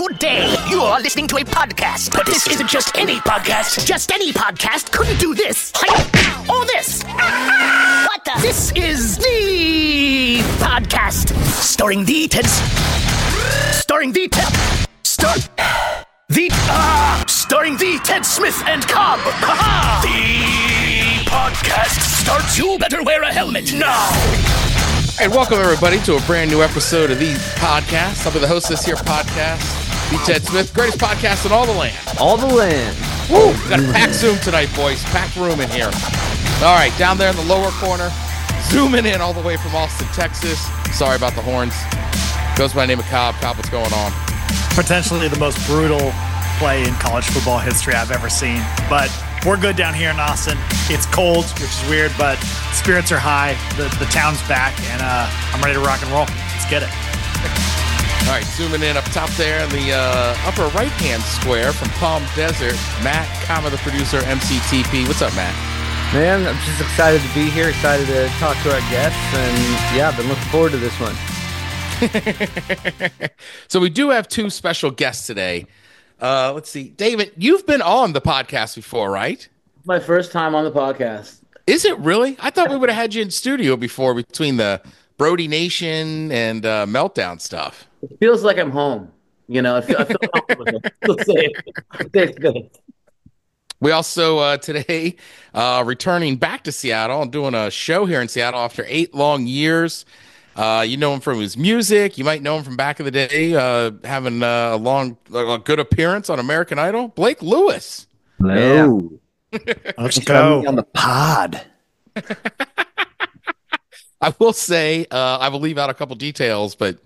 Good day. You are listening to a podcast. But this isn't just any podcast. Just any podcast couldn't do this. Or this. What the? This is the podcast. Starring the Ted Smith and Cobb. The podcast starts. You better wear a helmet now. And welcome, everybody, to a brand new episode of the podcast. I'll be the host of this here podcast, the Ted Smith, greatest podcast in all the land. All the land. Woo! Got a packed Zoom tonight, boys. Packed room in here. All right, down there in the lower corner, zooming in all the way from Austin, Texas. Sorry about the horns. Goes by the name of Cobb. Cobb, what's going on? Potentially the most brutal play in college football history I've ever seen. But we're good down here in Austin. It's cold, which is weird, but spirits are high. The town's back, and I'm ready to rock and roll. Let's get it. All right, zooming in up top there in the upper right-hand square from Palm Desert, Matt, the producer, MCTP. What's up, Matt? Man, I'm just excited to be here, excited to talk to our guests, and yeah, I've been looking forward to this one. So we do have two special guests today. Let's see. David, you've been on the podcast before, right? My first time on the podcast. Is it really? I thought we would have had you in studio before between the Brody Nation and Meltdown stuff. It feels like I'm home. You know, I feel comfortable. It's good. We also today returning back to Seattle and doing a show here in Seattle after 8 long years. You know him from his music. You might know him from back in the day, having a good appearance on American Idol. Blake Lewis. Hello. Let's go. On the pod. I will say, I will leave out a couple details, but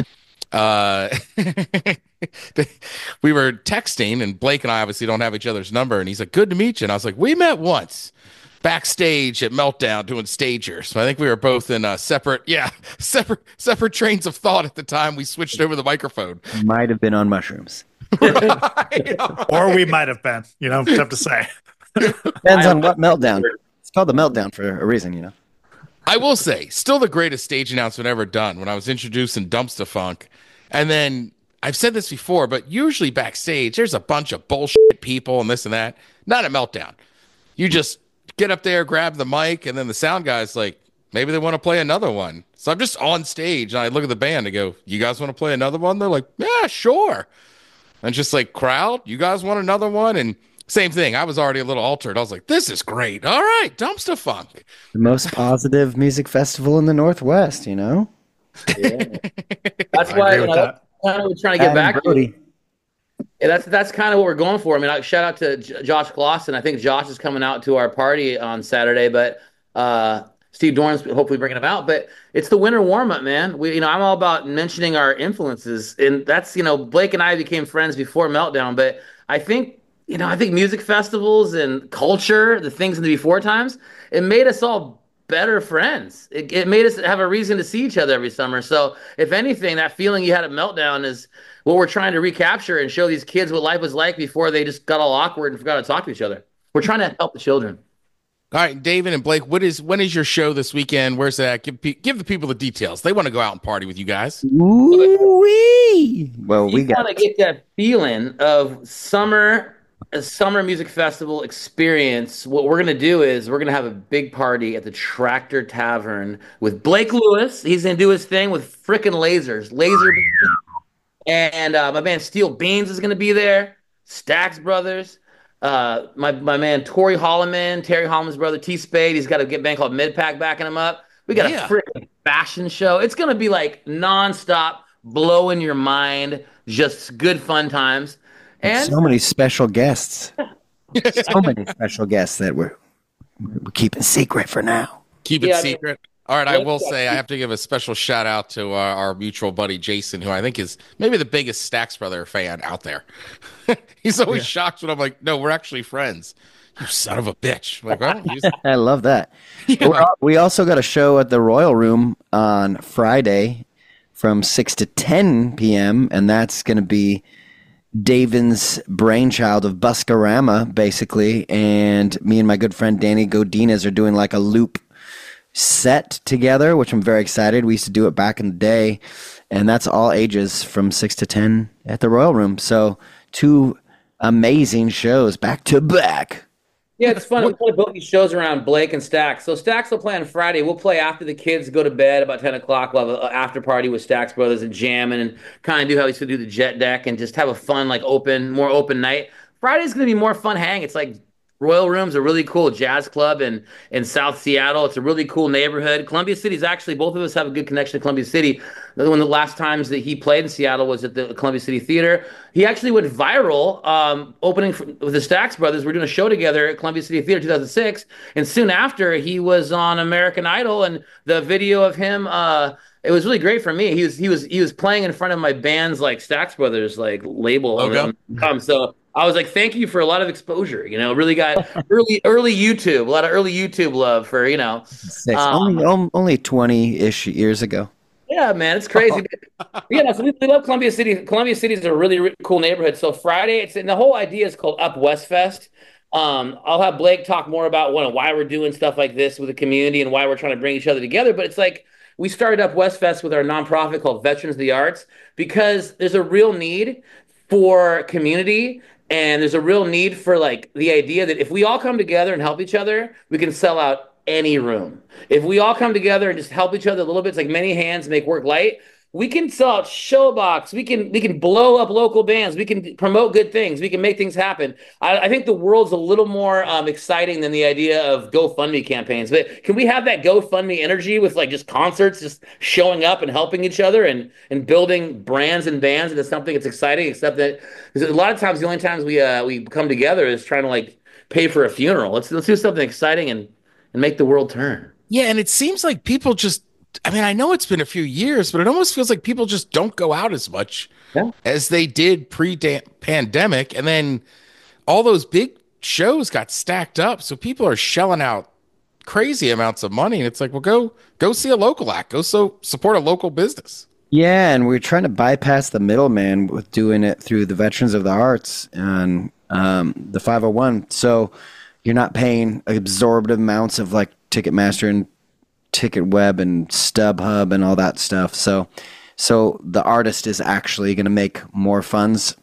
we were texting, and Blake and I obviously don't have each other's number, and he's like, "Good to meet you." And I was like, "We met once backstage at Meltdown doing stagers." So I think we were both in separate trains of thought at the time we switched over the microphone. Might have been on mushrooms. Right. Or we might have been, tough to say. Depends on what Meltdown. It's called the Meltdown for a reason, you know. I will say, still the greatest stage announcement ever done when I was introducing Dumpster Funk. And then, I've said this before, but usually backstage, there's a bunch of bullshit people and this and that. Not at Meltdown. You just get up there, grab the mic, and then the sound guy's like, maybe they want to play another one. So I'm just on stage, and I look at the band and go, "You guys want to play another one?" They're like, "Yeah, sure." And just like, "Crowd, you guys want another one?" And same thing. I was already a little altered. I was like, "This is great. All right, Dumpster Funk." The most positive music festival in the Northwest, you know? Yeah. That's why that's kind of we're trying to get back to. Yeah, that's kind of what we're going for. I mean, shout out to Josh Clausen. I think Josh is coming out to our party on Saturday, but Steve Dorn's hopefully bringing him out. But it's the winter warm up, man. I'm all about mentioning our influences, and that's Blake and I became friends before Meltdown, but I think music festivals and culture, the things in the before times, it made us all better friends. It made us have a reason to see each other every summer. So if anything, that feeling you had at Meltdown is what we're trying to recapture and show these kids what life was like before they just got all awkward and forgot to talk to each other. We're trying to help the children. All right, David and Blake, when is your show this weekend? Where's that? Give the people the details. They want to go out and party with you guys. Ooh-wee. Well, we want to get that feeling of a summer music festival experience. What we're going to do is we're going to have a big party at the Tractor Tavern with Blake Lewis. He's going to do his thing with frickin' lasers. And my man Steel Beans is going to be there. Stax Brothers. My man Terry Holloman's brother T-Spade. He's got a band called Midpack backing him up. We got a frickin' fashion show. It's going to be like nonstop, blowing your mind, just good fun times. And so many special guests. So many special guests that we're keeping secret for now. Keep it secret. All right, I will say I have to give a special shout out to our mutual buddy Jason, who I think is maybe the biggest Stax Brother fan out there. He's always shocked when I'm like, "No, we're actually friends." You son of a bitch! I'm like, I love that. Yeah. We also got a show at the Royal Room on Friday from 6 to 10 p.m., and that's going to be Davin's brainchild of Buscarama, basically, and me and my good friend Danny Godinez are doing like a loop set together, which I'm very excited. We used to do it back in the day, and that's all ages from 6 to 10 at the Royal Room. So 2 amazing shows back to back. Yeah, it's fun. We play both these shows around Blake and Stax. So Stax will play on Friday. We'll play after the kids go to bed about 10 o'clock. We'll have an after party with Stax Brothers and jamming and kind of do how we used to do the Jet Deck and just have a fun, like more open night. Friday's going to be more fun hang. It's like Royal Room's a really cool jazz club in South Seattle. It's a really cool neighborhood. Columbia City's actually, both of us have a good connection to Columbia City. One of the last times that he played in Seattle was at the Columbia City Theater. He actually went viral opening with the Stax Brothers. We're doing a show together at Columbia City Theater 2006. And soon after, he was on American Idol. And the video of him, it was really great for me. He was playing in front of my band's like Stax Brothers like label. So I was like, thank you for a lot of exposure. Really got early YouTube, a lot of early YouTube love for only 20-ish years ago. Yeah, man, it's crazy. So we love Columbia City. Columbia City is a really, really cool neighborhood. So Friday, and the whole idea is called Up West Fest. I'll have Blake talk more about why we're doing stuff like this with the community and why we're trying to bring each other together. But it's like we started Up West Fest with our nonprofit called Veterans of the Arts because there's a real need for community. And there's a real need for like the idea that if we all come together and help each other, we can sell out any room. If we all come together and just help each other a little bit, it's like many hands make work light. We can sell out Showbox. We can blow up local bands. We can promote good things. We can make things happen. I think the world's a little more exciting than the idea of GoFundMe campaigns. But can we have that GoFundMe energy with like just concerts, just showing up and helping each other and building brands and bands into something that's exciting? Except that a lot of times the only times we come together is trying to like pay for a funeral. Let's do something exciting and make the world turn. Yeah, and it seems like people just. I mean, I know it's been a few years, but it almost feels like people just don't go out as much as they did pre-pandemic. And then all those big shows got stacked up. So people are shelling out crazy amounts of money. And it's like, well, go see a local act. Go support a local business. Yeah, and we're trying to bypass the middleman with doing it through the Veterans of the Arts and the 501. So you're not paying absorbent amounts of like Ticketmaster and TicketWeb and StubHub and all that stuff. So the artist is actually going to make more funds,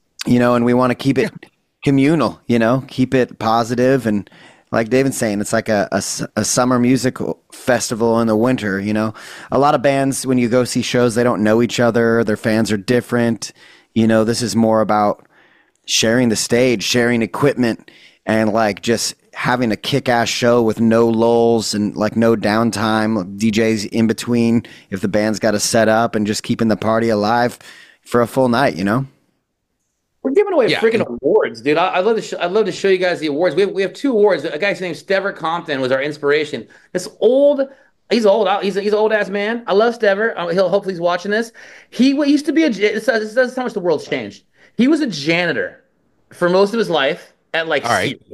and we want to keep it communal, keep it positive. And like David's saying, it's like a summer music festival in the winter, A lot of bands, when you go see shows, they don't know each other. Their fans are different. This is more about sharing the stage, sharing equipment, and like just having a kick-ass show with no lulls and like no downtime, DJs in between if the band's got to set up, and just keeping the party alive for a full night, We're giving away freaking awards, dude. I'd love to show you guys the awards. We have 2 awards. A guy's named Stever Compton was our inspiration. He's old. He's an old ass man. I love Stever. Hopefully he's watching this. He used to be this is how much the world's changed. He was a janitor for most of his life at like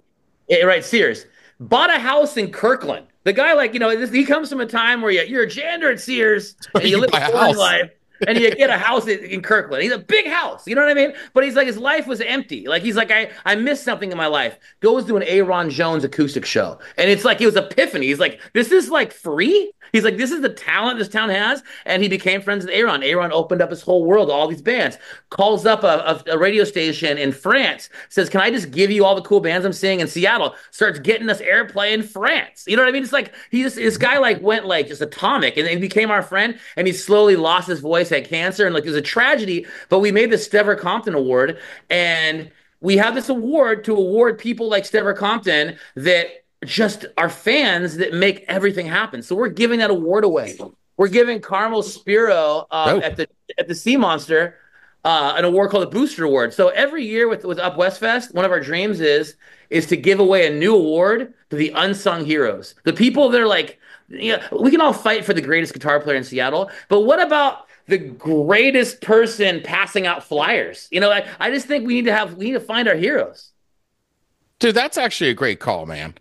Sears. Bought a house in Kirkland. The guy, he comes from a time where you're a janitor at Sears and you live a foreign life and you get a house in Kirkland. He's a big house, you know what I mean? But he's like, his life was empty. Like, he's like, I missed something in my life. Goes to an Aaron Jones acoustic show. And it's like, it was epiphany. He's like, this is like free? He's like, this is the talent this town has. And he became friends with Aaron. Aaron opened up his whole world, all these bands. Calls up a radio station in France. Says, can I just give you all the cool bands I'm seeing in Seattle? Starts getting us airplay in France. You know what I mean? It's like, this guy like went like just atomic. And he became our friend. And he slowly lost his voice, had cancer. And like, it was a tragedy. But we made the Stever Compton Award. And we have this award to award people like Stever Compton that just are fans that make everything happen. So we're giving that award away. We're giving Carmel Spiro at the Sea Monster an award called the Booster Award. So every year with Up West Fest, one of our dreams is to give away a new award to the unsung heroes, the people that are like, we can all fight for the greatest guitar player in Seattle, but what about the greatest person passing out flyers? I just think we need to find our heroes. Dude, that's actually a great call, man.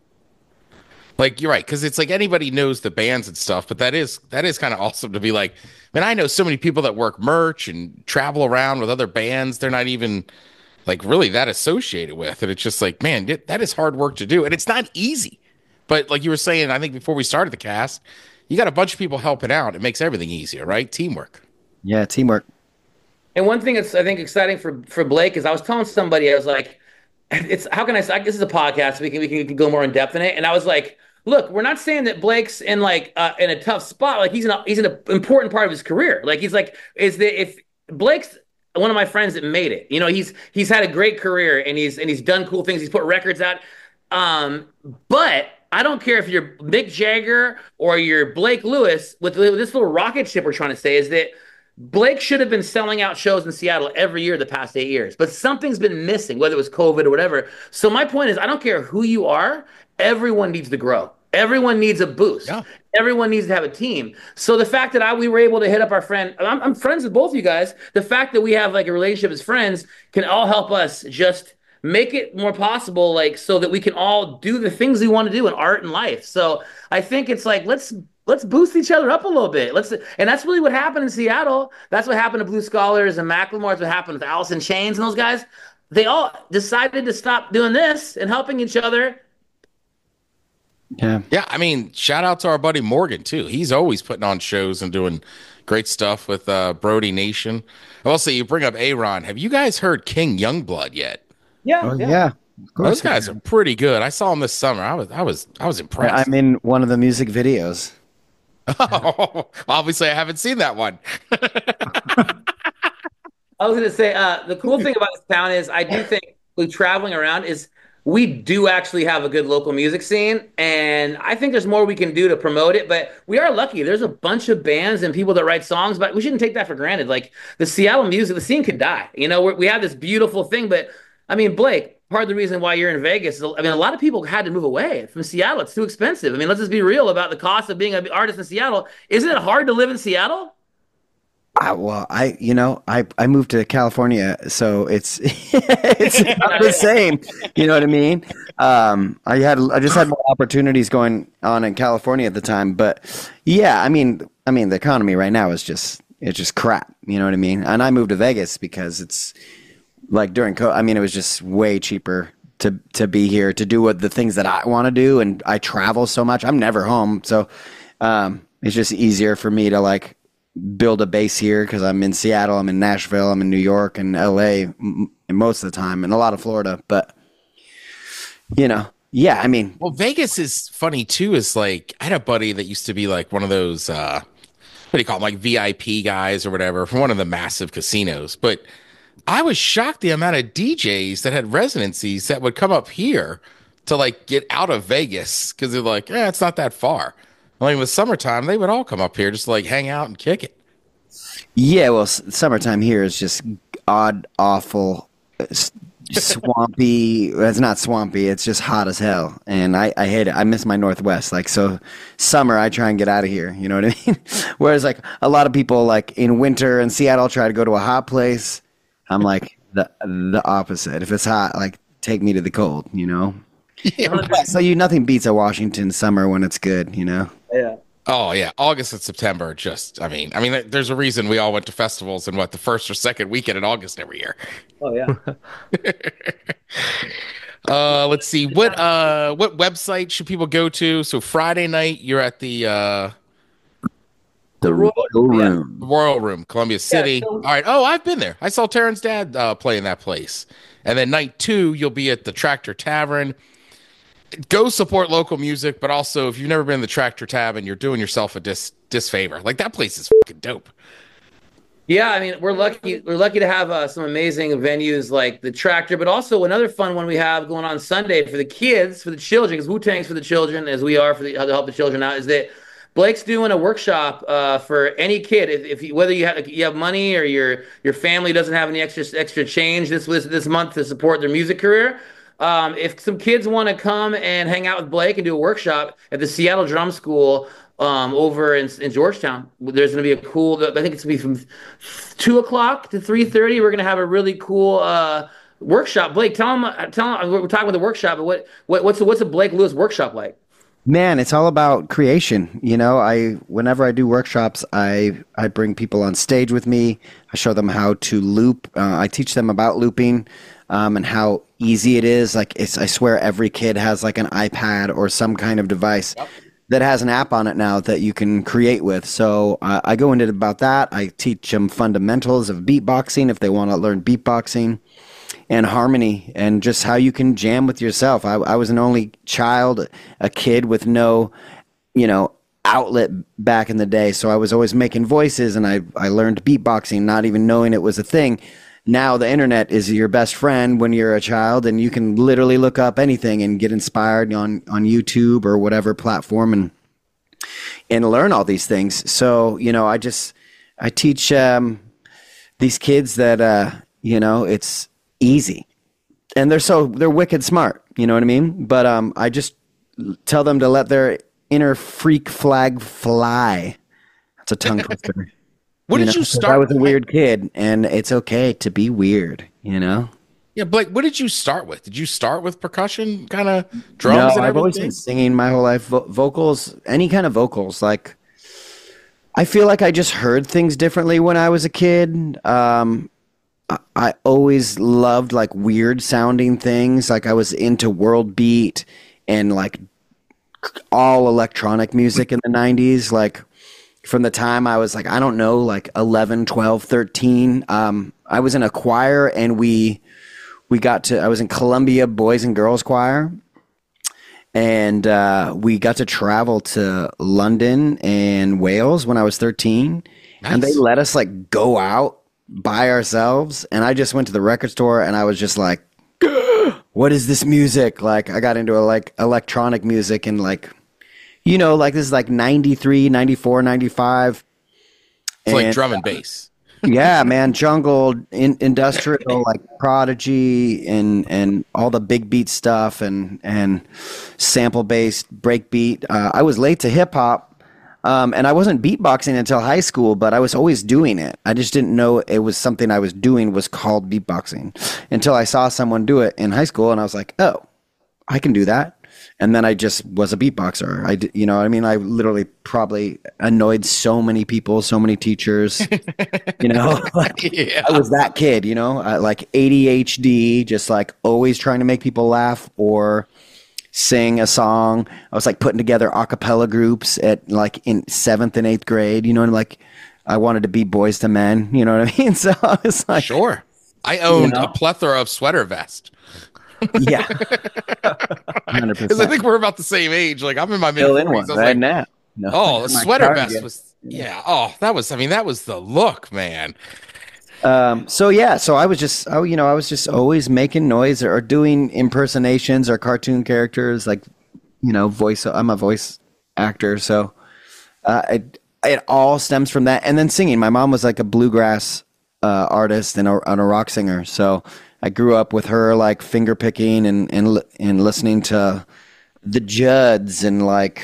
Like, you're right, because it's like anybody knows the bands and stuff, but that is kind of awesome to be like, man, I know so many people that work merch and travel around with other bands they're not even like really that associated with. And it's just like, man, that is hard work to do. And it's not easy. But like you were saying, I think before we started the cast, you got a bunch of people helping out. It makes everything easier, right? Teamwork. Yeah, teamwork. And one thing that's I think exciting for Blake is I was telling somebody, I was like, it's how can I say, this is a podcast, so we can go more in depth in it. And I was like, look, we're not saying that Blake's in in a tough spot. Like he's in an important part of his career. Like he's like, is that if Blake's one of my friends that made it, he's had a great career and he's done cool things. He's put records out. But I don't care if you're Mick Jagger or you're Blake Lewis with this little rocket ship we're trying to say is that Blake should have been selling out shows in Seattle every year the past 8 years, but something's been missing, whether it was COVID or whatever. So my point is, I don't care who you are, everyone needs to grow. Everyone needs a boost. Yeah. Everyone needs to have a team. So the fact that we were able to hit up our friend, I'm friends with both of you guys. The fact that we have like a relationship as friends can all help us just make it more possible, like so that we can all do the things we want to do in art and life. So I think it's like let's boost each other up a little bit. And that's really what happened in Seattle. That's what happened to Blue Scholars and Macklemore. That's what happened with Alice in Chains and those guys. They all decided to stop doing this and helping each other. Yeah. Yeah. I mean, shout out to our buddy Morgan too. He's always putting on shows and doing great stuff with Brody Nation. Also, you bring up Aaron. Have you guys heard King Youngblood yet? Yeah. Oh, yeah. Of course. Those guys are pretty good. I saw them this summer. I was impressed. I'm in one of the music videos. Oh, obviously, I haven't seen that one. I was going to say, the cool thing about this town is I do think traveling around is we do actually have a good local music scene. And I think there's more we can do to promote it. But we are lucky. There's a bunch of bands and people that write songs, but we shouldn't take that for granted. Like the Seattle music, the scene could die. We have this beautiful thing. But I mean, Blake, part of the reason why you're in Vegas, a lot of people had to move away from Seattle. It's too expensive. I mean, let's just be real about the cost of being an artist in Seattle. Isn't it hard to live in Seattle? I moved to California, so it's not the same. You know what I mean? I just had more opportunities going on in California at the time, but yeah, I mean, the economy right now is just crap. You know what I mean? And I moved to Vegas because it's like during COVID. I mean, it was just way cheaper to be here to do the things that I want to do, and I travel so much. I'm never home, so it's just easier for me to like build a base here because I'm in Seattle, I'm in Nashville, I'm in New York and LA most of the time, and a lot of Florida. But yeah, I mean, well, Vegas is funny too. Is like I had a buddy that used to be like one of those what do you call them, like VIP guys or whatever from one of the massive casinos. But I was shocked the amount of DJs that had residencies that would come up here to like get out of Vegas because they're like, it's not that far. Like with summertime, they would all come up here just to like hang out and kick it. Yeah, well, summertime here is just odd, awful, swampy. It's not swampy. It's just hot as hell, and I hate it. I miss my Northwest. Like so, summer I try and get out of here. You know what I mean? Whereas like a lot of people like in winter in Seattle try to go to a hot place. I'm like the opposite. If it's hot, like take me to the cold. Yeah, so nothing beats a Washington summer when it's good. Yeah. Oh yeah, August and September. I mean, there's a reason we all went to festivals in the first or second weekend in August every year. Oh yeah. Let's see what website should people go to? So Friday night you're at the Royal Room. The Royal Room, Columbia City. Yeah, all right. Oh, I've been there. I saw Taryn's dad play in that place. And then night 2, you'll be at the Tractor Tavern. Go support local music, but also if you've never been to the Tractor Tavern, you're doing yourself a disfavor. Like that place is fucking dope. Yeah, I mean, we're lucky to have some amazing venues like the Tractor, but also another fun one we have going on Sunday for the kids, for the children, because Wu-Tang's for the children, as we are to help the children out, is that Blake's doing a workshop for any kid. Whether you have money or your family doesn't have any extra change this month to support their music career. If some kids want to come and hang out with Blake and do a workshop at the Seattle Drum School over in Georgetown, there's going to be a cool. I think it's going to be from 2:00 to 3:30. We're going to have a really cool workshop. Blake, tell them we're talking about the workshop. But what's a Blake Lewis workshop like? Man, it's all about creation. Whenever I do workshops, I bring people on stage with me. I show them how to loop. I teach them about looping and how easy it is. I swear every kid has like an iPad or some kind of device. Yep. that has an app on it now that you can create with. So I go into about that. I teach them fundamentals of beatboxing if they want to learn beatboxing, and harmony, and just how you can jam with yourself. I was an only child, a kid with no, outlet back in the day. So I was always making voices, and I learned beatboxing, not even knowing it was a thing. Now the internet is your best friend when you're a child, and you can literally look up anything and get inspired on YouTube or whatever platform and learn all these things. So, I teach these kids that, it's easy, and they're wicked smart. You know what I mean? But I just tell them to let their inner freak flag fly. That's a tongue twister. What did you start? I was a weird kid, and it's okay to be weird. Yeah, Blake, what did you start with? Did you start with percussion, kind of drums? No, and I've always been singing my whole life. Vocals, any kind of vocals. Like, I feel like I just heard things differently when I was a kid. I always loved like weird sounding things. Like, I was into world beat and like all electronic music in the 90s. Like, from the time I was like, I don't know, like 11, 12, 13. I was in a choir, and I was in Columbia Boys and Girls Choir, and we got to travel to London and Wales when I was 13. Nice. And they let us like go out by ourselves, and I just went to the record store, and I was just like, what is this music? Like, I got into like electronic music, and like, like this is like 93, 94, 95. It's like drum and bass. Yeah, man, jungle, industrial, like Prodigy, and all the big beat stuff, and sample based break beat. I was late to hip hop, and I wasn't beatboxing until high school, but I was always doing it. I just didn't know it was something I was doing was called beatboxing until I saw someone do it in high school, and I was like, oh, I can do that. And then I just was a beatboxer. I literally probably annoyed so many people, so many teachers, I was that kid, like ADHD, just like always trying to make people laugh or sing a song. I was like putting together a cappella groups at like in 7th and 8th grade, and like I wanted to be Boys to Men, you know what I mean? So I was like, sure. I owned a plethora of sweater vests. Yeah, 100%. Because I think we're about the same age. Like, I'm in my mid-40s. Right now. No, the sweater vest was, that was the look, man. So I was just, I was just always making noise or doing impersonations or cartoon characters, like, voice. I'm a voice actor, so it all stems from that. And then singing. My mom was like a bluegrass artist and a rock singer, so I grew up with her, like finger picking and listening to the Judds and like,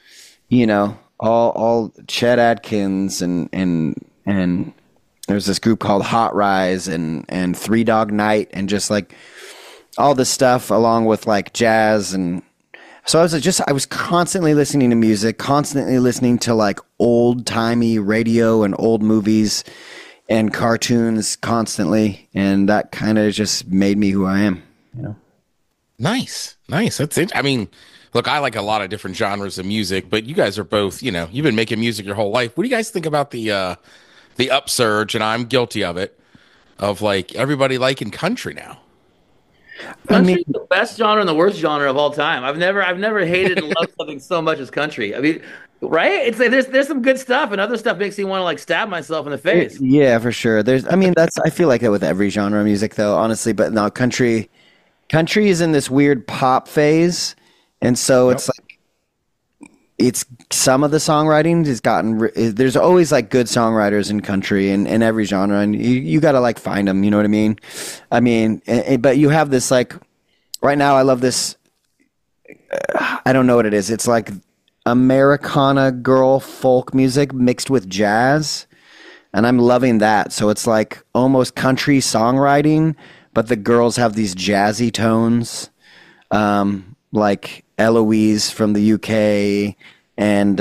all Chet Atkins and there's this group called Hot Rise and Three Dog Night and just like all this stuff along with like jazz. And so I was constantly listening to music, constantly listening to like old timey radio and old movies and cartoons constantly, and that kind of just made me who I am. Nice. That's it. I mean, look, I like a lot of different genres of music, but you guys are both, you've been making music your whole life. What do you guys think about the upsurge, and I'm guilty of it, of like everybody liking country now? Country is the best genre and the worst genre of all time. I've never hated and loved something so much as country. I mean, right? It's like there's some good stuff, and other stuff makes me want to like stab myself in the face. Yeah, for sure. I feel like that with every genre of music, though, honestly. But no, country is in this weird pop phase, and so it's like some of the songwriting has gotten. There's always like good songwriters in country and in every genre, and you got to like find them. You know what I mean? But you have this like right now. I love this. I don't know what it is. It's like Americana girl folk music mixed with jazz, and I'm loving that. So it's like almost country songwriting, but the girls have these jazzy tones, like Eloise from the UK and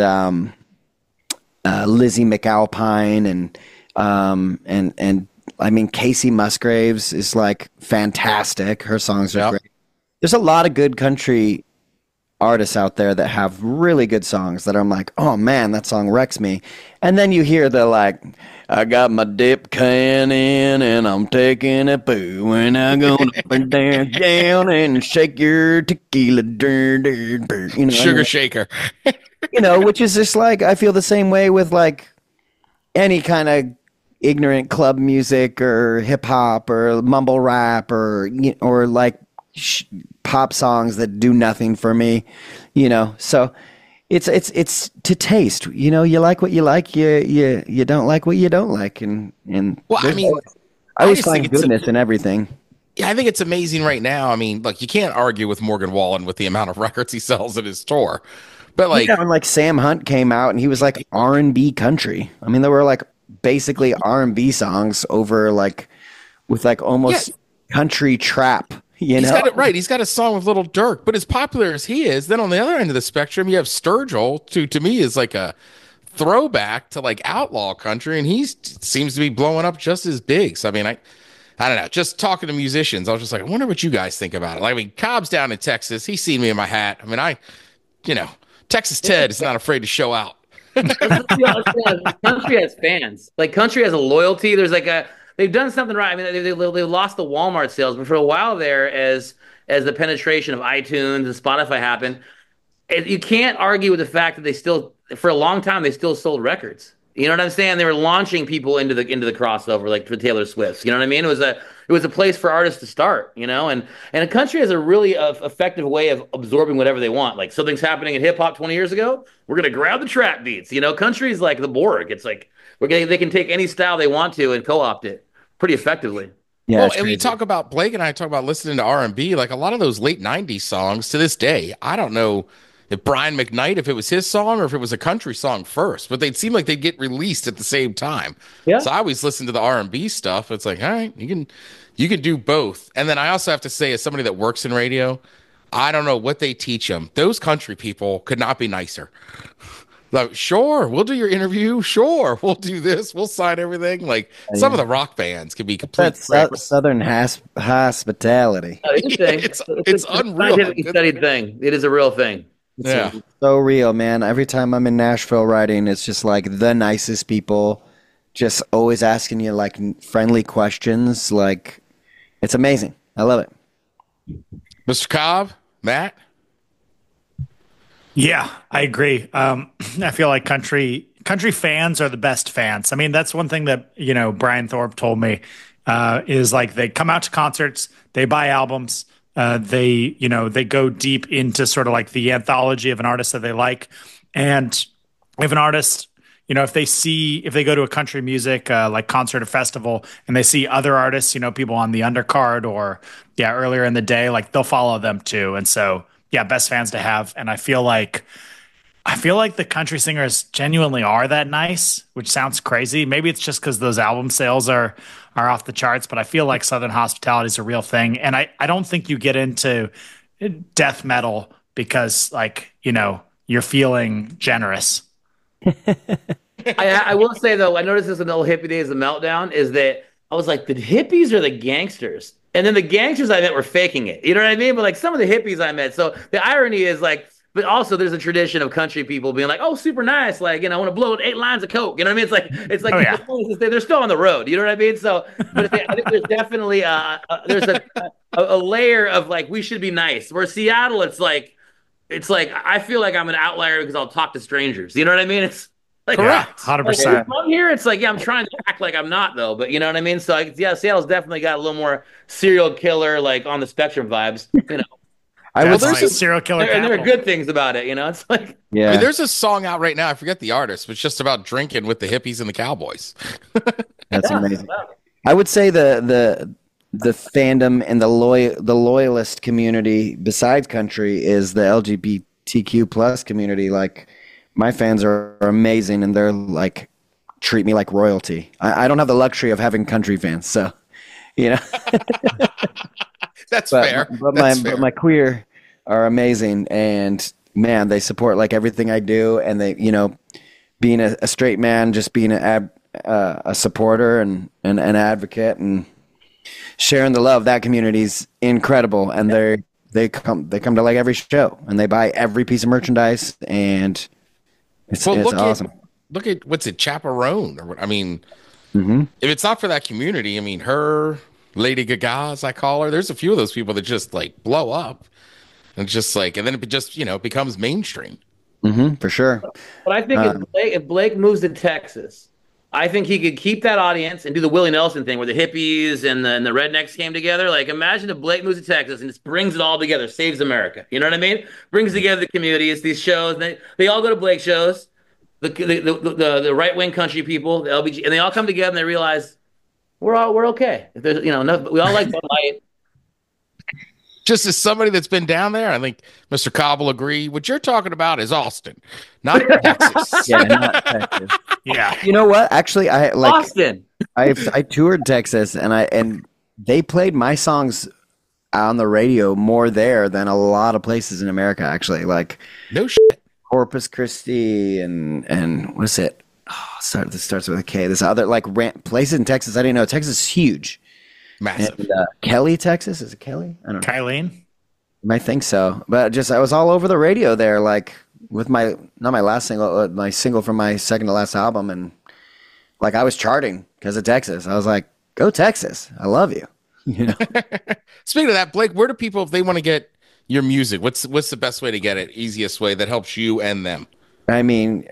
Lizzie McAlpine and I mean Casey Musgraves is like fantastic. Her songs are great. There's a lot of good country artists out there that have really good songs that I'm like, oh man, that song wrecks me. And then you hear the like, I got my dip can in and I'm taking a poo and I'm going up and down and shake your tequila, sugar shaker. Which is just like, I feel the same way with like any kind of ignorant club music or hip hop or mumble rap or like pop songs that do nothing for me, so it's to taste, you like what you like, you don't like what you don't like. And well, I mean, I always find goodness in everything. Yeah, I think it's amazing right now. I mean, look, you can't argue with Morgan Wallen with the amount of records he sells at his tour. But like, when like Sam Hunt came out and he was like R&B country. I mean, there were like basically R&B songs over like with like almost country trap. He's got it right. He's got a song with Little Durk, but as popular as he is, then on the other end of the spectrum, you have Sturgill, who to me is like a throwback to like outlaw country, and he seems to be blowing up just as big. So I mean, I don't know. Just talking to musicians, I was just like, I wonder what you guys think about it. Like, I mean, Cobb's down in Texas. He's seen me in my hat. I mean, Texas Ted is not afraid to show out. Country has fans. Like, country has a loyalty. There's like they've done something right. I mean, they lost the Walmart sales, but for a while there, as the penetration of iTunes and Spotify happened, you can't argue with the fact that they still, for a long time, they still sold records. You know what I'm saying? They were launching people into the crossover, like for Taylor Swift. You know what I mean? It was a place for artists to start. And a country has a really effective way of absorbing whatever they want. Like, something's happening in hip hop 20 years ago, we're gonna grab the trap beats. Country is like the Borg. It's like they can take any style they want to and co-opt it pretty effectively. Yeah, well, and we talk about, Blake and I talk about listening to R&B, like a lot of those late 90s songs to this day. I don't know if Brian McKnight, if it was his song or if it was a country song first, but they'd seem like they'd get released at the same time. Yeah. So I always listen to the R&B stuff. It's like, all right, you can do both. And then I also have to say, as somebody that works in radio, I don't know what they teach them. Those country people could not be nicer. Like, sure, we'll do your interview. Sure, we'll do this. We'll sign everything. Like, some of the rock bands can be complete. That's Southern hospitality. It's unreal. Scientifically studied thing. It is a real thing. It's so real, man. Every time I'm in Nashville writing, it's just like the nicest people, just always asking you like friendly questions. Like, it's amazing. I love it. Mr. Cobb, Matt? Yeah, I agree. I feel like country fans are the best fans. I mean, that's one thing that, Brian Thorpe told me, is like they come out to concerts, they buy albums, they go deep into sort of like the anthology of an artist that they like. And if an artist, if they go to a country music like concert or festival and they see other artists, people on the undercard or earlier in the day, like they'll follow them too. And so, best fans to have. And I feel like the country singers genuinely are that nice, which sounds crazy. Maybe it's just because those album sales are off the charts, but I feel like Southern hospitality is a real thing. And I don't think you get into death metal because you're feeling generous. I will say though, I noticed this in the old hippie days of Meltdown, is that I was like, the hippies are the gangsters. And then the gangsters I met were faking it. You know what I mean? But like some of the hippies I met. So the irony is like, but also there's a tradition of country people being like, oh, super nice. Like, I want to blow 8 lines of coke. You know what I mean? It's like they're still on the road. You know what I mean? So, but I think there's definitely there's a layer of like, we should be nice. Where Seattle, it's like I feel like I'm an outlier because I'll talk to strangers. You know what I mean? It's like, correct, 100%. Like, I'm here. It's like, I'm trying to act like I'm not though, but you know what I mean. So Seattle's definitely got a little more serial killer, like on the spectrum vibes. There's a serial killer, and there are good things about it. It's like, I mean, there's a song out right now. I forget the artist, but it's just about drinking with the hippies and the cowboys. That's amazing. I would say the fandom and the loyalist community besides country is the LGBTQ plus community. Like, my fans are amazing, and they're like, treat me like royalty. I don't have the luxury of having country fans, so That's fair. But my queer are amazing, and man, they support like everything I do, and they, being a straight man, just being a supporter and an advocate and sharing the love. That community's incredible, and they come to like every show and they buy every piece of merchandise, and it's awesome. Look at what's it, Chaperone, or I mean, Mm-hmm. if it's not for that community, I mean, her, Lady Gaga, as I call her, there's a few of those people that just like blow up, and just like, and then it just becomes mainstream. Mm-hmm, for sure. But I think if Blake moves to Texas, I think he could keep that audience and do the Willie Nelson thing where the hippies and the rednecks came together. Like, imagine if Blake moves to Texas and just brings it all together, saves America. You know what I mean? Brings together the communities, these shows. They all go to Blake shows. The right wing country people, the LBG, and they all come together and they realize we're okay. If there's we all like Bud Light. Just as somebody that's been down there, I think Mr. Cobb will agree. What you're talking about is Austin, not Texas. Yeah, not Texas. Yeah. You know what? Actually, Austin. I toured Texas, and they played my songs on the radio more there than a lot of places in America. Actually, like No shit. Corpus Christi and what is it? Oh, this starts with a K. This other like places in Texas. I didn't know Texas is huge. Massive. And, Kelly, Texas, is it Kelly? I don't know. Kylene? I think so, but I was all over the radio there, like with not my last single, my single from my second to last album, and like I was charting because of Texas. I was like, "Go Texas! I love you." You know. Speaking of that, Blake, where do people, if they want to get your music, what's the best way to get it? Easiest way that helps you and them? I mean,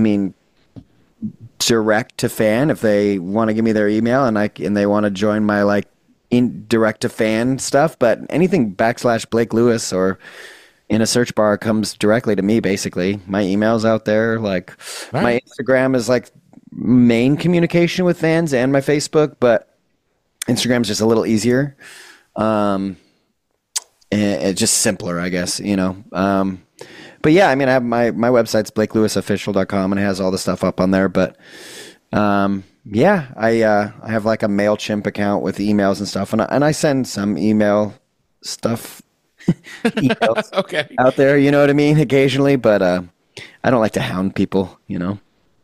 direct to fan. If they want to give me their email and they want to join my like in direct to fan stuff, but anything / Blake Lewis or in a search bar comes directly to me. Basically, my email's out there. Like my Instagram is like main communication with fans and my Facebook, but Instagram's just a little easier. And it's just simpler, I guess, but yeah, I mean, I have my website's BlakeLewisOfficial.com and it has all the stuff up on there, but, yeah, I have like a MailChimp account with emails and stuff, and I send some email stuff Okay. out there, you know what I mean, occasionally, but I don't like to hound people, And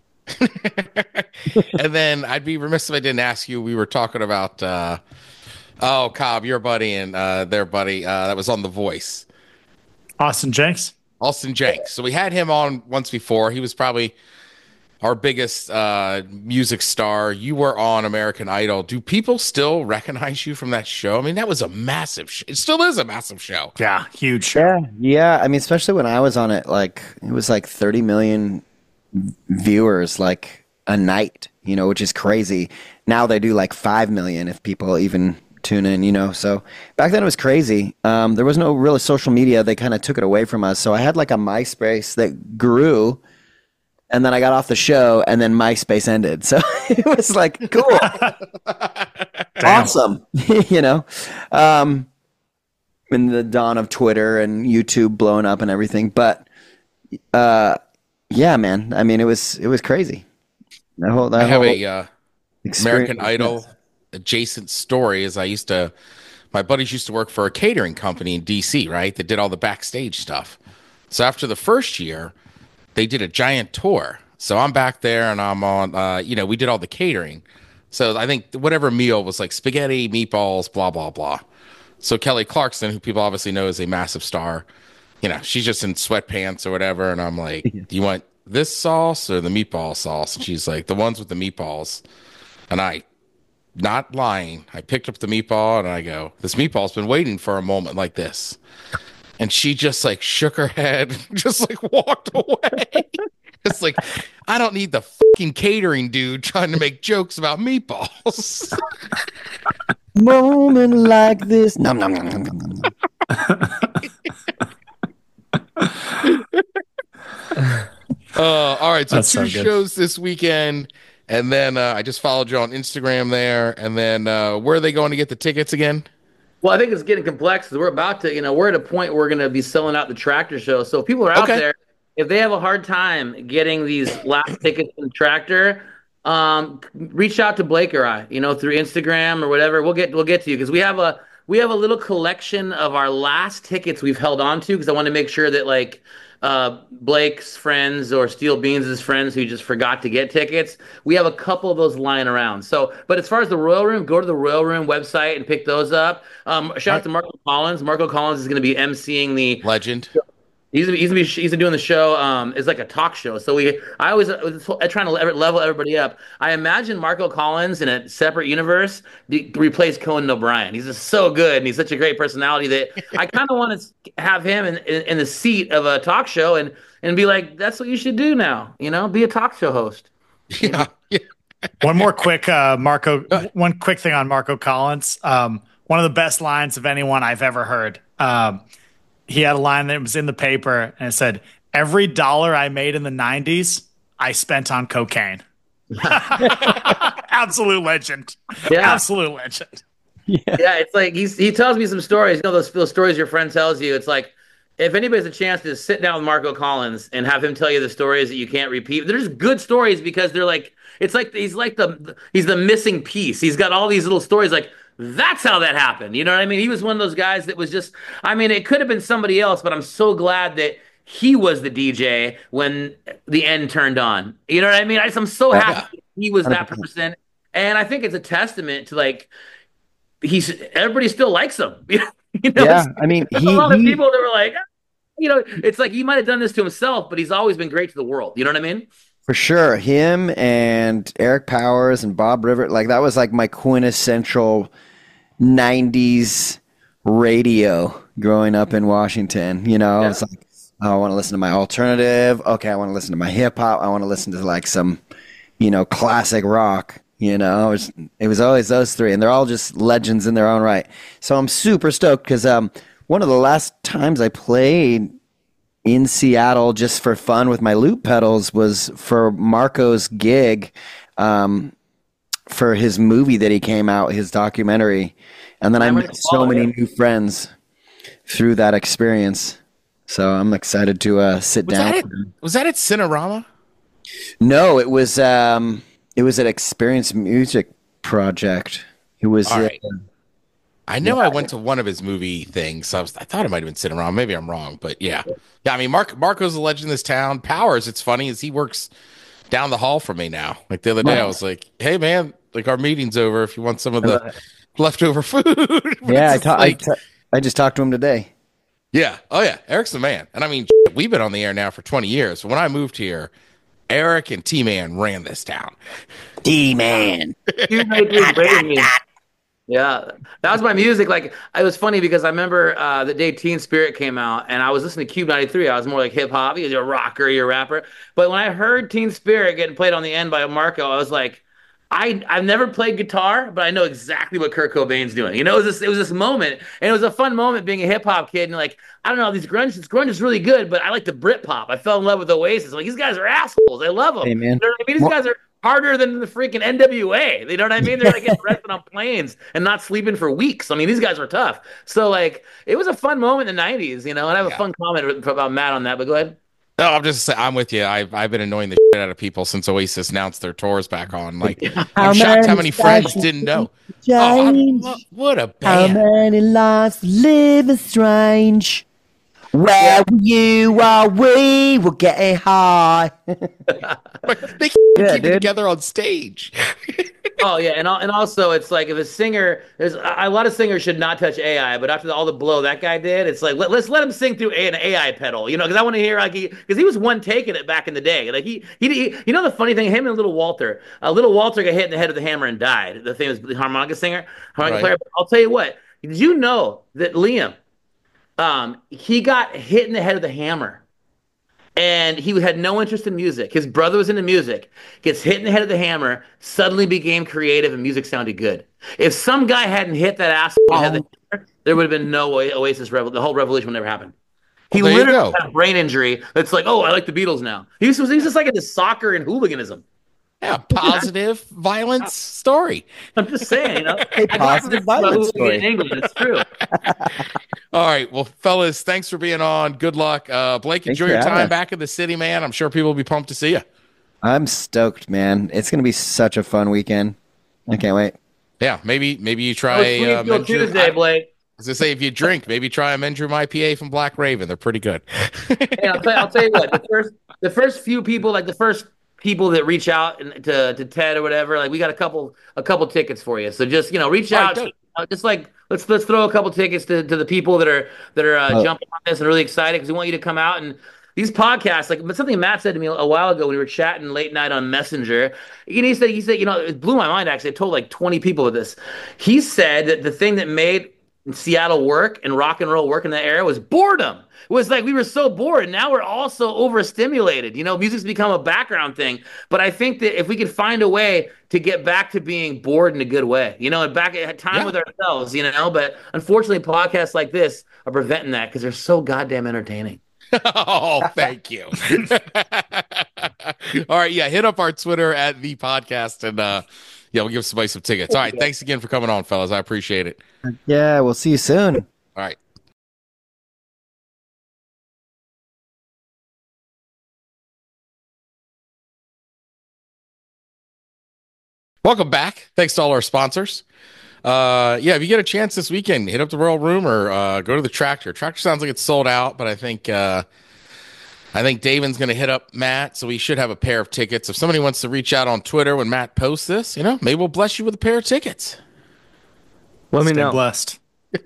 then I'd be remiss if I didn't ask you. We were talking about Cobb, your buddy, and their buddy that was on The Voice, Austin Jenks. So we had him on once before. He was probably our biggest music star. You were on American Idol. Do people still recognize you from that show? I mean, that was a massive it still is a massive show. Yeah, huge show. Yeah. I mean, especially when I was on it, like it was like 30 million viewers like a night, which is crazy. Now they do like 5 million if people even tune in, so back then it was crazy. There was no real social media. They kind of took it away from us. So I had like a MySpace that grew, and then I got off the show, and then MySpace ended. So it was like, cool. Awesome. In the dawn of Twitter and YouTube blowing up and everything. But yeah, man. I mean, it was crazy. I have a American Idol adjacent story. Is my buddies used to work for a catering company in DC, right? That did all the backstage stuff. So after the first year, they did a giant tour. So I'm back there and I'm on, we did all the catering. So I think whatever meal was like spaghetti, meatballs, blah, blah, blah. So Kelly Clarkson, who people obviously know is a massive star, she's just in sweatpants or whatever. And I'm like, do you want this sauce or the meatball sauce? And she's like, the ones with the meatballs. And not lying, I picked up the meatball and I go, this meatball's been waiting for a moment like this. And she just like shook her head, just like walked away. It's like, I don't need the fucking catering dude trying to make jokes about meatballs. Moment like this. Nom, nom, nom, nom, nom, nom. All right, so That's two so good. shows this weekend. And then I just followed you on Instagram there. And then where are they going to get the tickets again? Well, I think it's getting complex because we're about to, we're at a point where we're going to be selling out the Tractor Show. So if people are out there, if they have a hard time getting these last tickets in Tractor, reach out to Blake or I, through Instagram or whatever. We'll get to you because we have we have a little collection of our last tickets we've held on to because I want to make sure that like Blake's friends or Steel Beans' friends who just forgot to get tickets, we have a couple of those lying around. So, but as far as the Royal Room, go to the Royal Room website and pick those up. Shout out to Marco Collins. Marco Collins is going to be emceeing the legend. He's doing the show. It's like a talk show. So I was trying to level everybody up. I imagine Marco Collins in a separate universe replace Conan O'Brien. He's just so good, and he's such a great personality that I kind of want to have him in the seat of a talk show and be like, that's what you should do now. You know, be a talk show host. Yeah. One quick thing on Marco Collins. One of the best lines of anyone I've ever heard. He had a line that was in the paper and it said, "Every dollar I made in the 90s, I spent on cocaine." Absolute legend. Yeah. Absolute legend. Yeah, it's like he tells me some stories. You know those stories your friend tells you. It's like if anybody's a chance to sit down with Marco Collins and have him tell you the stories that you can't repeat. They're just good stories because they're like he's the missing piece. He's got all these little stories like. That's how that happened. You know what I mean? He was one of those guys that was just, I mean, it could have been somebody else, but I'm so glad that he was the DJ when the end turned on. You know what I mean? I'm so happy he was that person. And I think it's a testament to like, everybody still likes him. You know, yeah. I mean, a lot of people that were like, you know, it's like he might have done this to himself, but he's always been great to the world. You know what I mean? For sure. Him and Eric Powers and Bob River, like that was like my quintessential 90s radio growing up in Washington. You know, it's like, oh, I want to listen to my alternative. Okay, I want to listen to my hip hop. I want to listen to like some, you know, classic rock. You know, it was always those three, and they're all just legends in their own right. So I'm super stoked because one of the last times I played in Seattle just for fun with my loop pedals was for Marco's gig for his movie that he came out, his documentary. And then I met so many new friends through that experience. So I'm excited to sit down. Was that at Cinerama? No, it was at Experience Music Project. It was. All right. I know I went to one of his movie things. So I thought it might have been Cinerama. Maybe I'm wrong, but yeah. I mean, Marco's a legend in this town. Powers, it's funny, is he works down the hall from me now. Like the other day, I was like, "Hey, man, like our meeting's over. If you want some of the leftover food." Yeah, I just talked to him today. Yeah. Oh, yeah. Eric's the man. And I mean, we've been on the air now for 20 years. When I moved here, Eric and T-Man ran this town. T-Man. Yeah, that was my music. Like, it was funny because I remember the day Teen Spirit came out, and I was listening to Cube 93. I was more like hip hop. You're a rocker, you're a rapper. But when I heard Teen Spirit getting played on the end by Marco, I was like, I've never played guitar, but I know exactly what Kurt Cobain's doing. You know, it was this moment, and it was a fun moment being a hip hop kid. And like, I don't know, this grunge is really good, but I like the Britpop. I fell in love with Oasis. Like, these guys are assholes. I love them. Hey, man. You know what I mean? These guys are harder than the freaking NWA. You know what I mean? They're like getting arrested on planes and not sleeping for weeks. I mean, these guys are tough. So like, it was a fun moment in the 90s, you know, and I have a fun comment about Matt on that, but go ahead. No, I'm with you. I've been annoying the shit out of people since Oasis announced their tours back on. Like, I'm shocked how many friends didn't know. What a band. How many lives living strange? Where were you while we were getting high? They keep it together on stage. Oh yeah, and also it's like if a singer, there's a lot of singers should not touch AI, but after all the blow that guy did, it's like let's let him sing through an AI pedal, you know, because I want to hear like because he was one taking it back in the day. Like he you know the funny thing, him and Little Walter got hit in the head with the hammer and died. The famous harmonica player. But I'll tell you what, did you know that Liam, he got hit in the head with a hammer? And he had no interest in music. His brother was into music. Gets hit in the head with the hammer, suddenly became creative, and music sounded good. If some guy hadn't hit that asshole in the head with the hammer, there would have been no Oasis. The whole revolution would never happen. He literally had a brain injury that's like, oh, I like the Beatles now. He was just like into soccer and hooliganism. Yeah, positive violence story. I'm just saying, you know. A positive violence story. In England, it's true. All right, well, fellas, thanks for being on. Good luck. Blake, enjoy your time back in the city, man. I'm sure people will be pumped to see you. I'm stoked, man. It's going to be such a fun weekend. I can't wait. Yeah, maybe you try Tuesday, Blake. was gonna say, if you drink, maybe try a Mendrum IPA from Black Raven. They're pretty good. Hey, I'll tell you what. The first few people, like the first people that reach out to Ted or whatever, like we got a couple tickets for you. So just reach out. Just like let's throw a couple tickets to the people that are jumping on this and really excited because we want you to come out. And these podcasts, like something Matt said to me a while ago when we were chatting late night on Messenger, he said, it blew my mind actually. I told like 20 people of this. He said that the thing that made Seattle work and rock and roll work in that era was boredom. It was like we were so bored. Now we're all so overstimulated. Music's become a background thing. But I think that if we could find a way to get back to being bored in a good way, and back at time with ourselves, But unfortunately, podcasts like this are preventing that because they're so goddamn entertaining. Oh, thank you. All right, hit up our Twitter at the podcast and we'll give somebody some tickets. All right, thanks again for coming on, fellas. I appreciate it. Yeah, we'll see you soon. All right. Welcome back. Thanks to all our sponsors. If you get a chance this weekend, hit up the Royal Room or go to the Tractor. Tractor sounds like it's sold out, but I think Davin's going to hit up Matt, so we should have a pair of tickets. If somebody wants to reach out on Twitter when Matt posts this, maybe we'll bless you with a pair of tickets. Let me know. Blessed.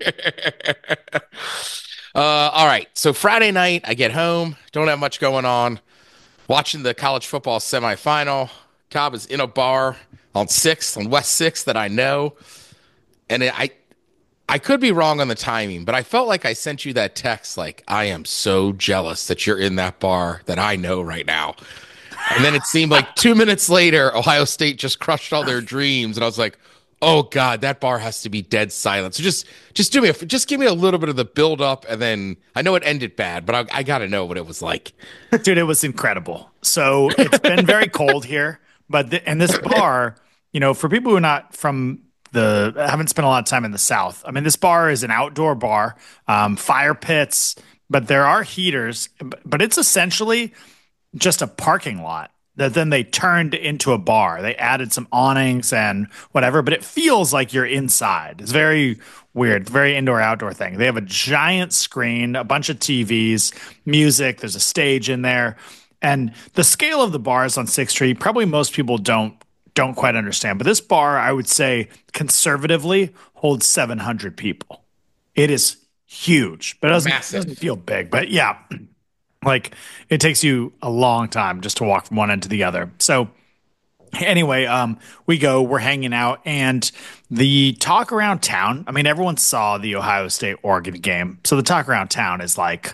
All right. So Friday night, I get home, don't have much going on, watching the college football semifinal. Cobb is in a bar on West 6th that I know. And I could be wrong on the timing, but I felt like I sent you that text like, I am so jealous that you're in that bar that I know right now. And then it seemed like 2 minutes later, Ohio State just crushed all their dreams. And I was like, oh God, that bar has to be dead silent. So just give me a little bit of the build up. And then I know it ended bad, but I got to know what it was like. Dude, it was incredible. So it's been very cold here, but and this bar, for people who are not from haven't spent a lot of time in the South. I mean, this bar is an outdoor bar, fire pits, but there are heaters, but it's essentially just a parking lot that then they turned into a bar. They added some awnings and whatever, but it feels like you're inside. It's very weird, very indoor-outdoor thing. They have a giant screen, a bunch of TVs, music. There's a stage in there. And the scale of the bars on 6th Street, probably most people don't quite understand. But this bar, I would say, conservatively holds 700 people. It is huge, but it doesn't feel big. But yeah, like it takes you a long time just to walk from one end to the other. So anyway, we're hanging out, and the talk around town, I mean, everyone saw the Ohio State-Oregon game. So the talk around town is like,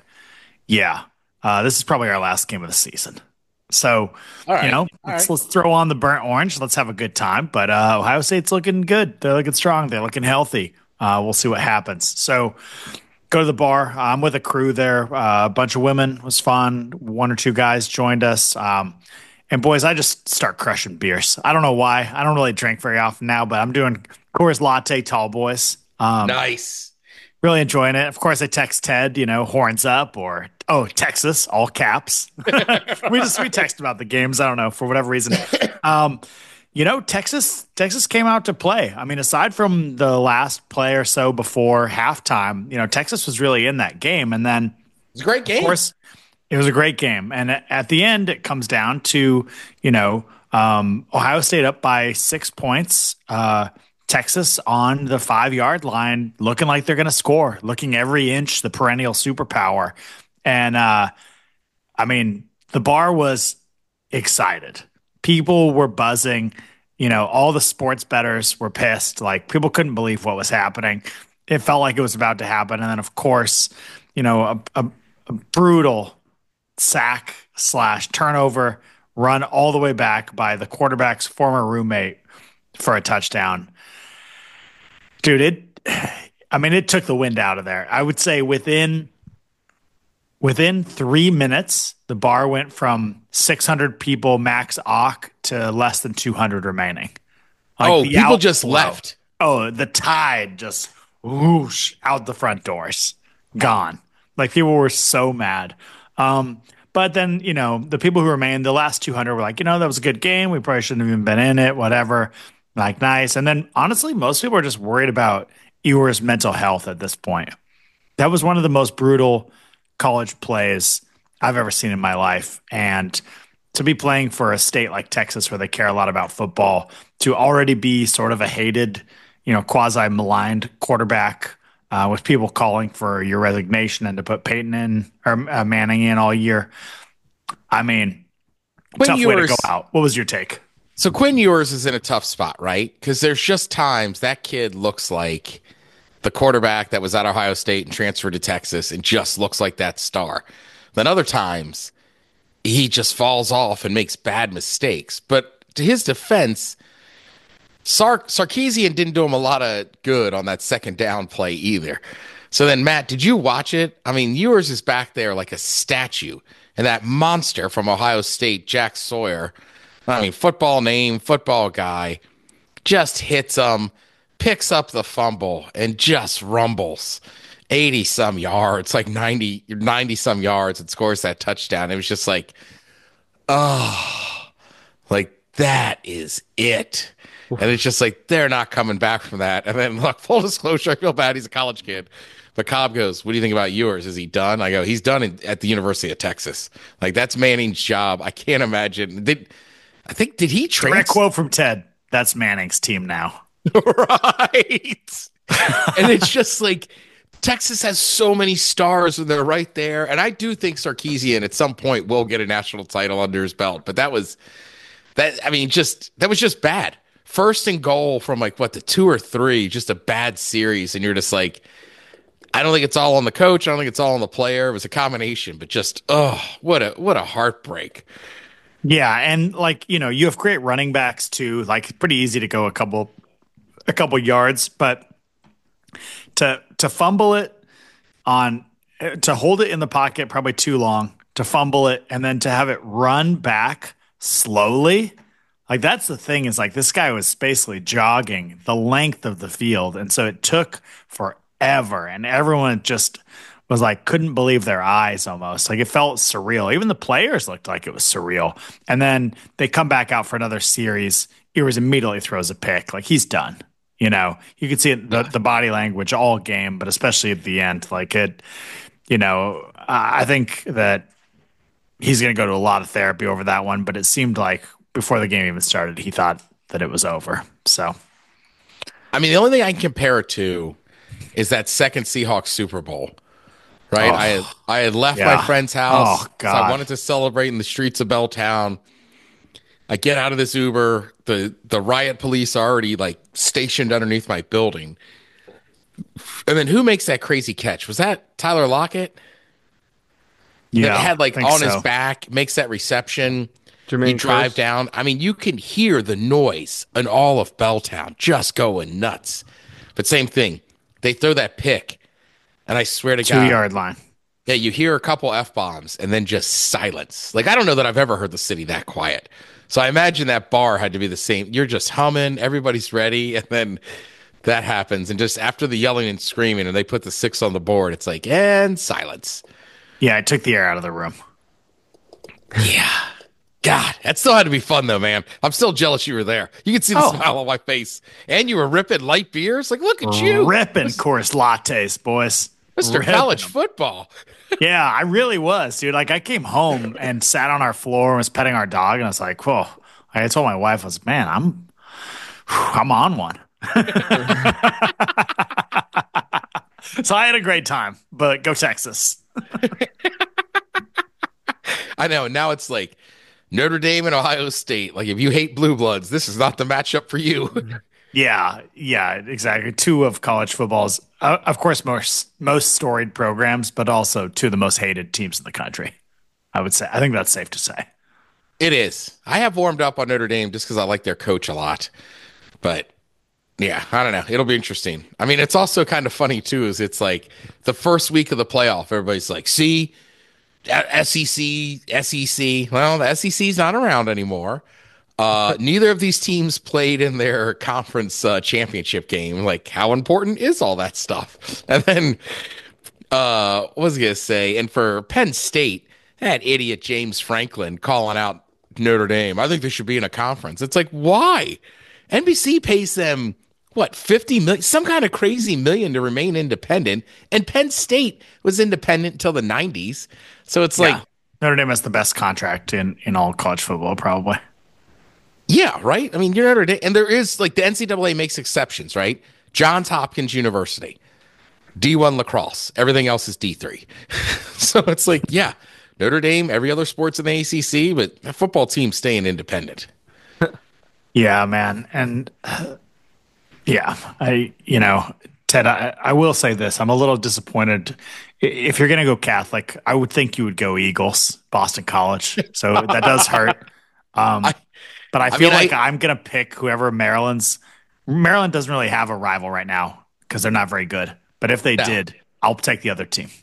this is probably our last game of the season. So, let's throw on the burnt orange. Let's have a good time. But Ohio State's looking good. They're looking strong. They're looking healthy. We'll see what happens. So go to the bar. I'm with a crew there. A bunch of women. It was fun. 1 or 2 guys joined us. And boys, I just start crushing beers. I don't know why. I don't really drink very often now, but I'm doing Coors Latte Tall Boys. Nice. Really enjoying it. Of course, I text Ted, horns up or, Texas, all caps. we text about the games. I don't know, for whatever reason. Texas came out to play. I mean, aside from the last play or so before halftime, Texas was really in that game. And then it was a great game. Of course, it was a great game. And at the end, it comes down to, Ohio State up by 6 points. Texas on the 5-yard line, looking like they're going to score, looking every inch the perennial superpower. And, the bar was excited. People were buzzing. All the sports bettors were pissed. Like, people couldn't believe what was happening. It felt like it was about to happen. And then, of course, a brutal sack/turnover run all the way back by the quarterback's former roommate for a touchdown. Dude, it took the wind out of there. I would say within 3 minutes, the bar went from 600 people max awk to less than 200 remaining. Like people just left. Oh, the tide just whoosh out the front doors. Gone. Like, people were so mad. But then, the people who remained, the last 200 were like, that was a good game. We probably shouldn't have even been in it, whatever. Like, nice. And then, honestly, most people are just worried about Ewer's mental health at this point. That was one of the most brutal college plays I've ever seen in my life. And to be playing for a state like Texas where they care a lot about football, to already be sort of a hated, quasi-maligned quarterback with people calling for your resignation and to put Peyton in or Manning in all year. I mean, tough way to go out. What was your take? So Quinn Ewers is in a tough spot, right? Because there's just times that kid looks like the quarterback that was at Ohio State and transferred to Texas and just looks like that star. Then other times he just falls off and makes bad mistakes. But to his defense, Sarkisian didn't do him a lot of good on that second down play either. So then, Matt, did you watch it? I mean, Ewers is back there like a statue. And that monster from Ohio State, Jack Sawyer, I mean, football name, football guy, just hits him, picks up the fumble, and just rumbles 80-some yards, like 90-some yards, and scores that touchdown. It was just like, oh, like that is it. And it's just like, they're not coming back from that. And then, look, full disclosure, I feel bad. He's a college kid. But Cobb goes, what do you think about Ewers? Is he done? I go, he's done at the University of Texas. Like, that's Manning's job. I can't imagine. Did he Direct quote from Ted. That's Manning's team now. Right. And it's just like, Texas has so many stars and they're right there. And I do think Sarkisian at some point will get a national title under his belt. But that was just bad. First and goal from like the 2 or 3, just a bad series. And you're just like, I don't think it's all on the coach. I don't think it's all on the player. It was a combination, but just, what a heartbreak. Yeah. And you have great running backs too. Like, pretty easy to go a couple yards, but to fumble it to hold it in the pocket probably too long, to fumble it, and then to have it run back slowly. Like, that's the thing, is like, this guy was basically jogging the length of the field. And so it took forever. And everyone just was like, couldn't believe their eyes almost. Like, it felt surreal. Even the players looked like it was surreal. And then they come back out for another series. Ewers immediately throws a pick. Like, he's done. You could see it, the body language all game, but especially at the end. Like, I think that he's going to go to a lot of therapy over that one, but it seemed like before the game even started, he thought that it was over. So, I mean, the only thing I can compare it to is that second Seahawks Super Bowl, right? Oh, I had left my friend's house. Oh, God. So I wanted to celebrate in the streets of Belltown. I get out of this Uber. The riot police are already stationed underneath my building. And then who makes that crazy catch? Was that Tyler Lockett? Yeah. That had on his back, makes that reception. Jermaine you drive down. I mean, you can hear the noise in all of Belltown just going nuts. But same thing. They throw that pick, and I swear to God. 2-yard line. Yeah, you hear a couple F-bombs, and then just silence. I don't know that I've ever heard the city that quiet. So I imagine that bar had to be the same. You're just humming, everybody's ready, and then that happens. And just after the yelling and screaming, and they put the 6 on the board, it's like, and silence. Yeah, it took the air out of the room. Yeah. God, that still had to be fun, though, man. I'm still jealous you were there. You can see the smile on my face. And you were ripping light beers. Look at you. Ripping Coors lattes, boys. Mr. College football. Yeah, I really was, dude. I came home and sat on our floor and was petting our dog, and I was like, whoa. I told my wife, I was like, man, I'm on one. So I had a great time, but go Texas. I know. Now it's Notre Dame and Ohio State. If you hate blue bloods, this is not the matchup for you. Yeah, exactly. 2 of college football's, of course, most storied programs, but also 2 of the most hated teams in the country, I would say. I think that's safe to say. It is. I have warmed up on Notre Dame just because I like their coach a lot. But, yeah, I don't know. It'll be interesting. I mean, it's also kind of funny, too, is it's the first week of the playoff, everybody's like, see, SEC. Well, the SEC's not around anymore. Neither of these teams played in their conference championship game. How important is all that stuff? And then, what was I going to say? And for Penn State, that idiot James Franklin calling out Notre Dame. I think they should be in a conference. It's why? NBC pays them what, 50 million, some kind of crazy million to remain independent. And Penn State was independent until the 90s. So it's like Notre Dame has the best contract in all college football, probably. Yeah, right. I mean, you're Notre Dame, and there is like the NCAA makes exceptions, right? Johns Hopkins University, D1 lacrosse, everything else is D3. So it's like, yeah, Notre Dame, every other sport's in the ACC, but the football team's staying independent. Yeah, man. And Ted, I will say this. I'm a little disappointed. If you're going to go Catholic, I would think you would go Eagles, Boston College. So that does hurt. But I feel like I'm going to pick whoever Maryland's. Maryland doesn't really have a rival right now because they're not very good. But if they did, I'll take the other team.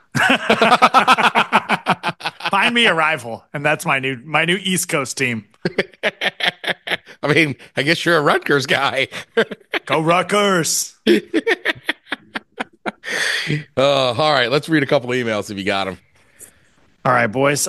Find me a rival, and that's my new East Coast team. I mean, I guess you're a Rutgers guy. Go Rutgers. All right, let's read a couple of emails if you got them. All right, boys.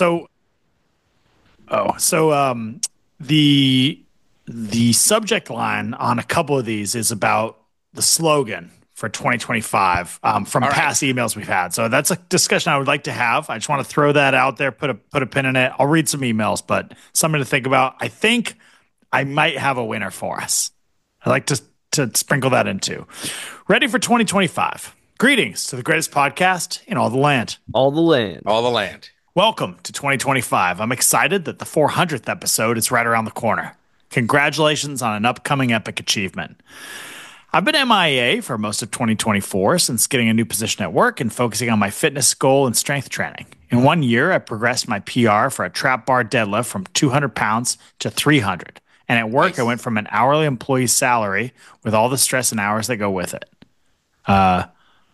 The subject line on a couple of these is about the slogan for 2025 from past emails we've had. So that's a discussion I would like to have. I just want to throw that out there, put a pin in it. I'll read some emails, but something to think about. I think I might have a winner for us. I'd like to sprinkle that in too. Ready for 2025. Greetings to the greatest podcast in all the land. All the land. All the land. Welcome to 2025. I'm excited that the 400th episode is right around the corner. Congratulations on an upcoming epic achievement. I've been MIA for most of 2024 since getting a new position at work and focusing on my fitness goal and strength training. In 1 year, I progressed my PR for a trap bar deadlift from 200 pounds to 300. And at work, I went from an hourly employee salary with all the stress and hours that go with it. I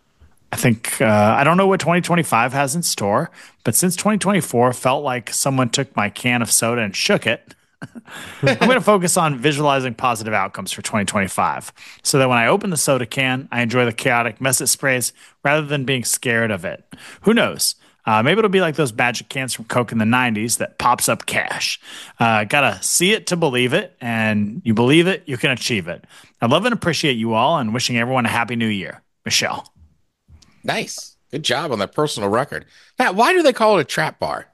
don't know what 2025 has in store, but since 2024 felt like someone took my can of soda and shook it, I'm going to focus on visualizing positive outcomes for 2025 so that when I open the soda can, I enjoy the chaotic mess it sprays rather than being scared of it. Who knows? Maybe it'll be like those magic cans from Coke in the 90s that pops up cash. Gotta see it to believe it, and you believe it, you can achieve it. I love and appreciate you all and wishing everyone a happy new year. Michelle. Nice. Good job on that personal record. Matt, why do they call it a trap bar?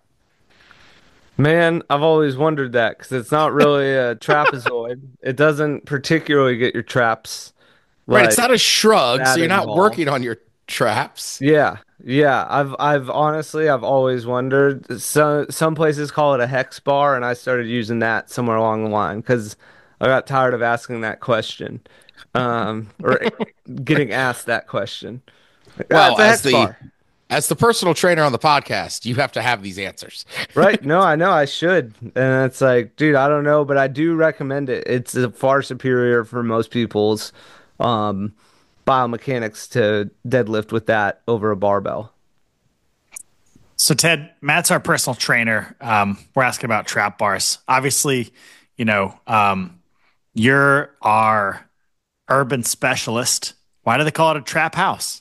Man, I've always wondered that because it's not really a trapezoid. It doesn't particularly get your traps. Right, it's not a shrug, so you're not involved. working on your traps. Yeah. I've honestly always wondered. Some places call it a hex bar, and I started using that somewhere along the line because I got tired of asking that question, or getting asked that question. Well, as the personal trainer on the podcast, you have to have these answers. Right? No, I know I should. And it's like, dude, I don't know, but I do recommend it. It's far superior for most people's biomechanics to deadlift with that over a barbell. So Ted, Matt's our personal trainer. We're asking about trap bars. Obviously, you're our urban specialist. Why do they call it a trap house?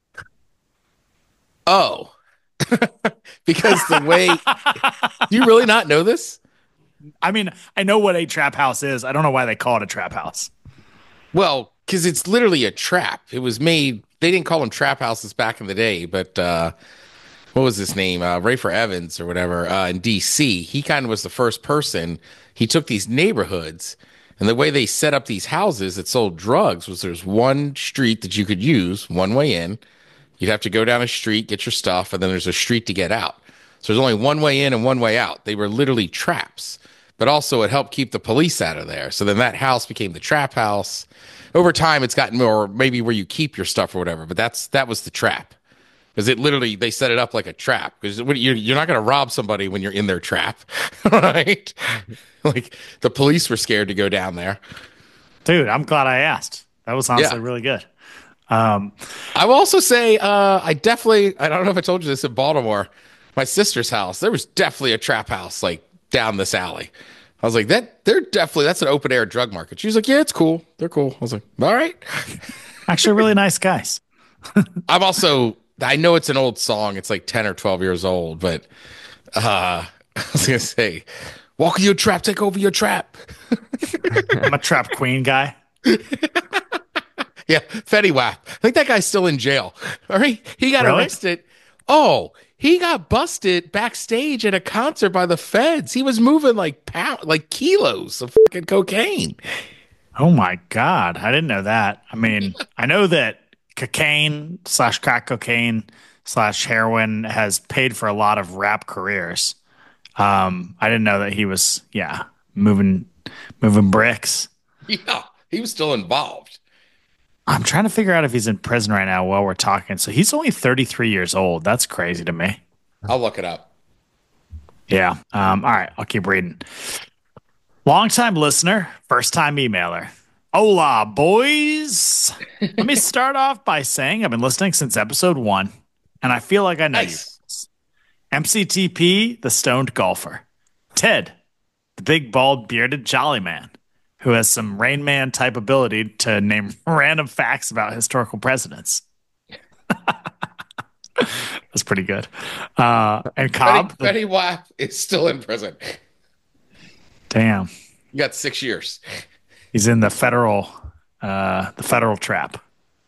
Oh, because the way do you really not know this? I mean, I know what a trap house is. I don't know why they call it a trap house. Well, because it's literally a trap. It was made. They didn't call them trap houses back in the day, but what was his name? Rafer Evans or whatever in DC. He kind of was the first person. He took these neighborhoods, and the way they set up these houses that sold drugs was there's one street that you could use, one way in. You'd have to go down a street, get your stuff, and then there's a street to get out. So there's only one way in and one way out. They were literally traps, but also it helped keep the police out of there. So then that house became the trap house. Over time, it's gotten more maybe where you keep your stuff or whatever, but that was the trap. Because it literally, they set it up like a trap. Because you're not going to rob somebody when you're in their trap, right? Like the police were scared to go down there. Dude, I'm glad I asked. That was honestly really good. I will also say, I don't know if I told you this in Baltimore, my sister's house, there was definitely a trap house like down this alley. I was like, that's an open air drug market. She was like, yeah, it's cool. They're cool. I was like, all right. Actually, really nice guys. I know it's an old song. It's like 10 or 12 years old, but I was going to say, walk in your trap, take over your trap. I'm a trap queen guy. Yeah, Fetty Wap. I think that guy's still in jail. All right, he got Really? arrested. Oh, he got busted backstage at a concert by the feds. He was moving like kilos of fucking cocaine. Oh my God. I didn't know that. I mean, I know that cocaine slash crack cocaine slash heroin has paid for a lot of rap careers. I didn't know that he was, moving bricks. Yeah, he was still involved. I'm trying to figure out if he's in prison right now while we're talking. So he's only 33 years old. That's crazy to me. I'll look it up. Yeah. All right. I'll keep reading. Longtime listener, first time emailer. Hola, boys. Let me start off by saying I've been listening since episode 1, and I feel like I know Nice. you. MCTP, the stoned golfer. Ted, the big, bald, bearded, jolly man who has some Rain Man type ability to name random facts about historical presidents. That's pretty good. And Cobb. Fetty Wap is still in prison. Damn. He got 6 years. He's in the federal trap.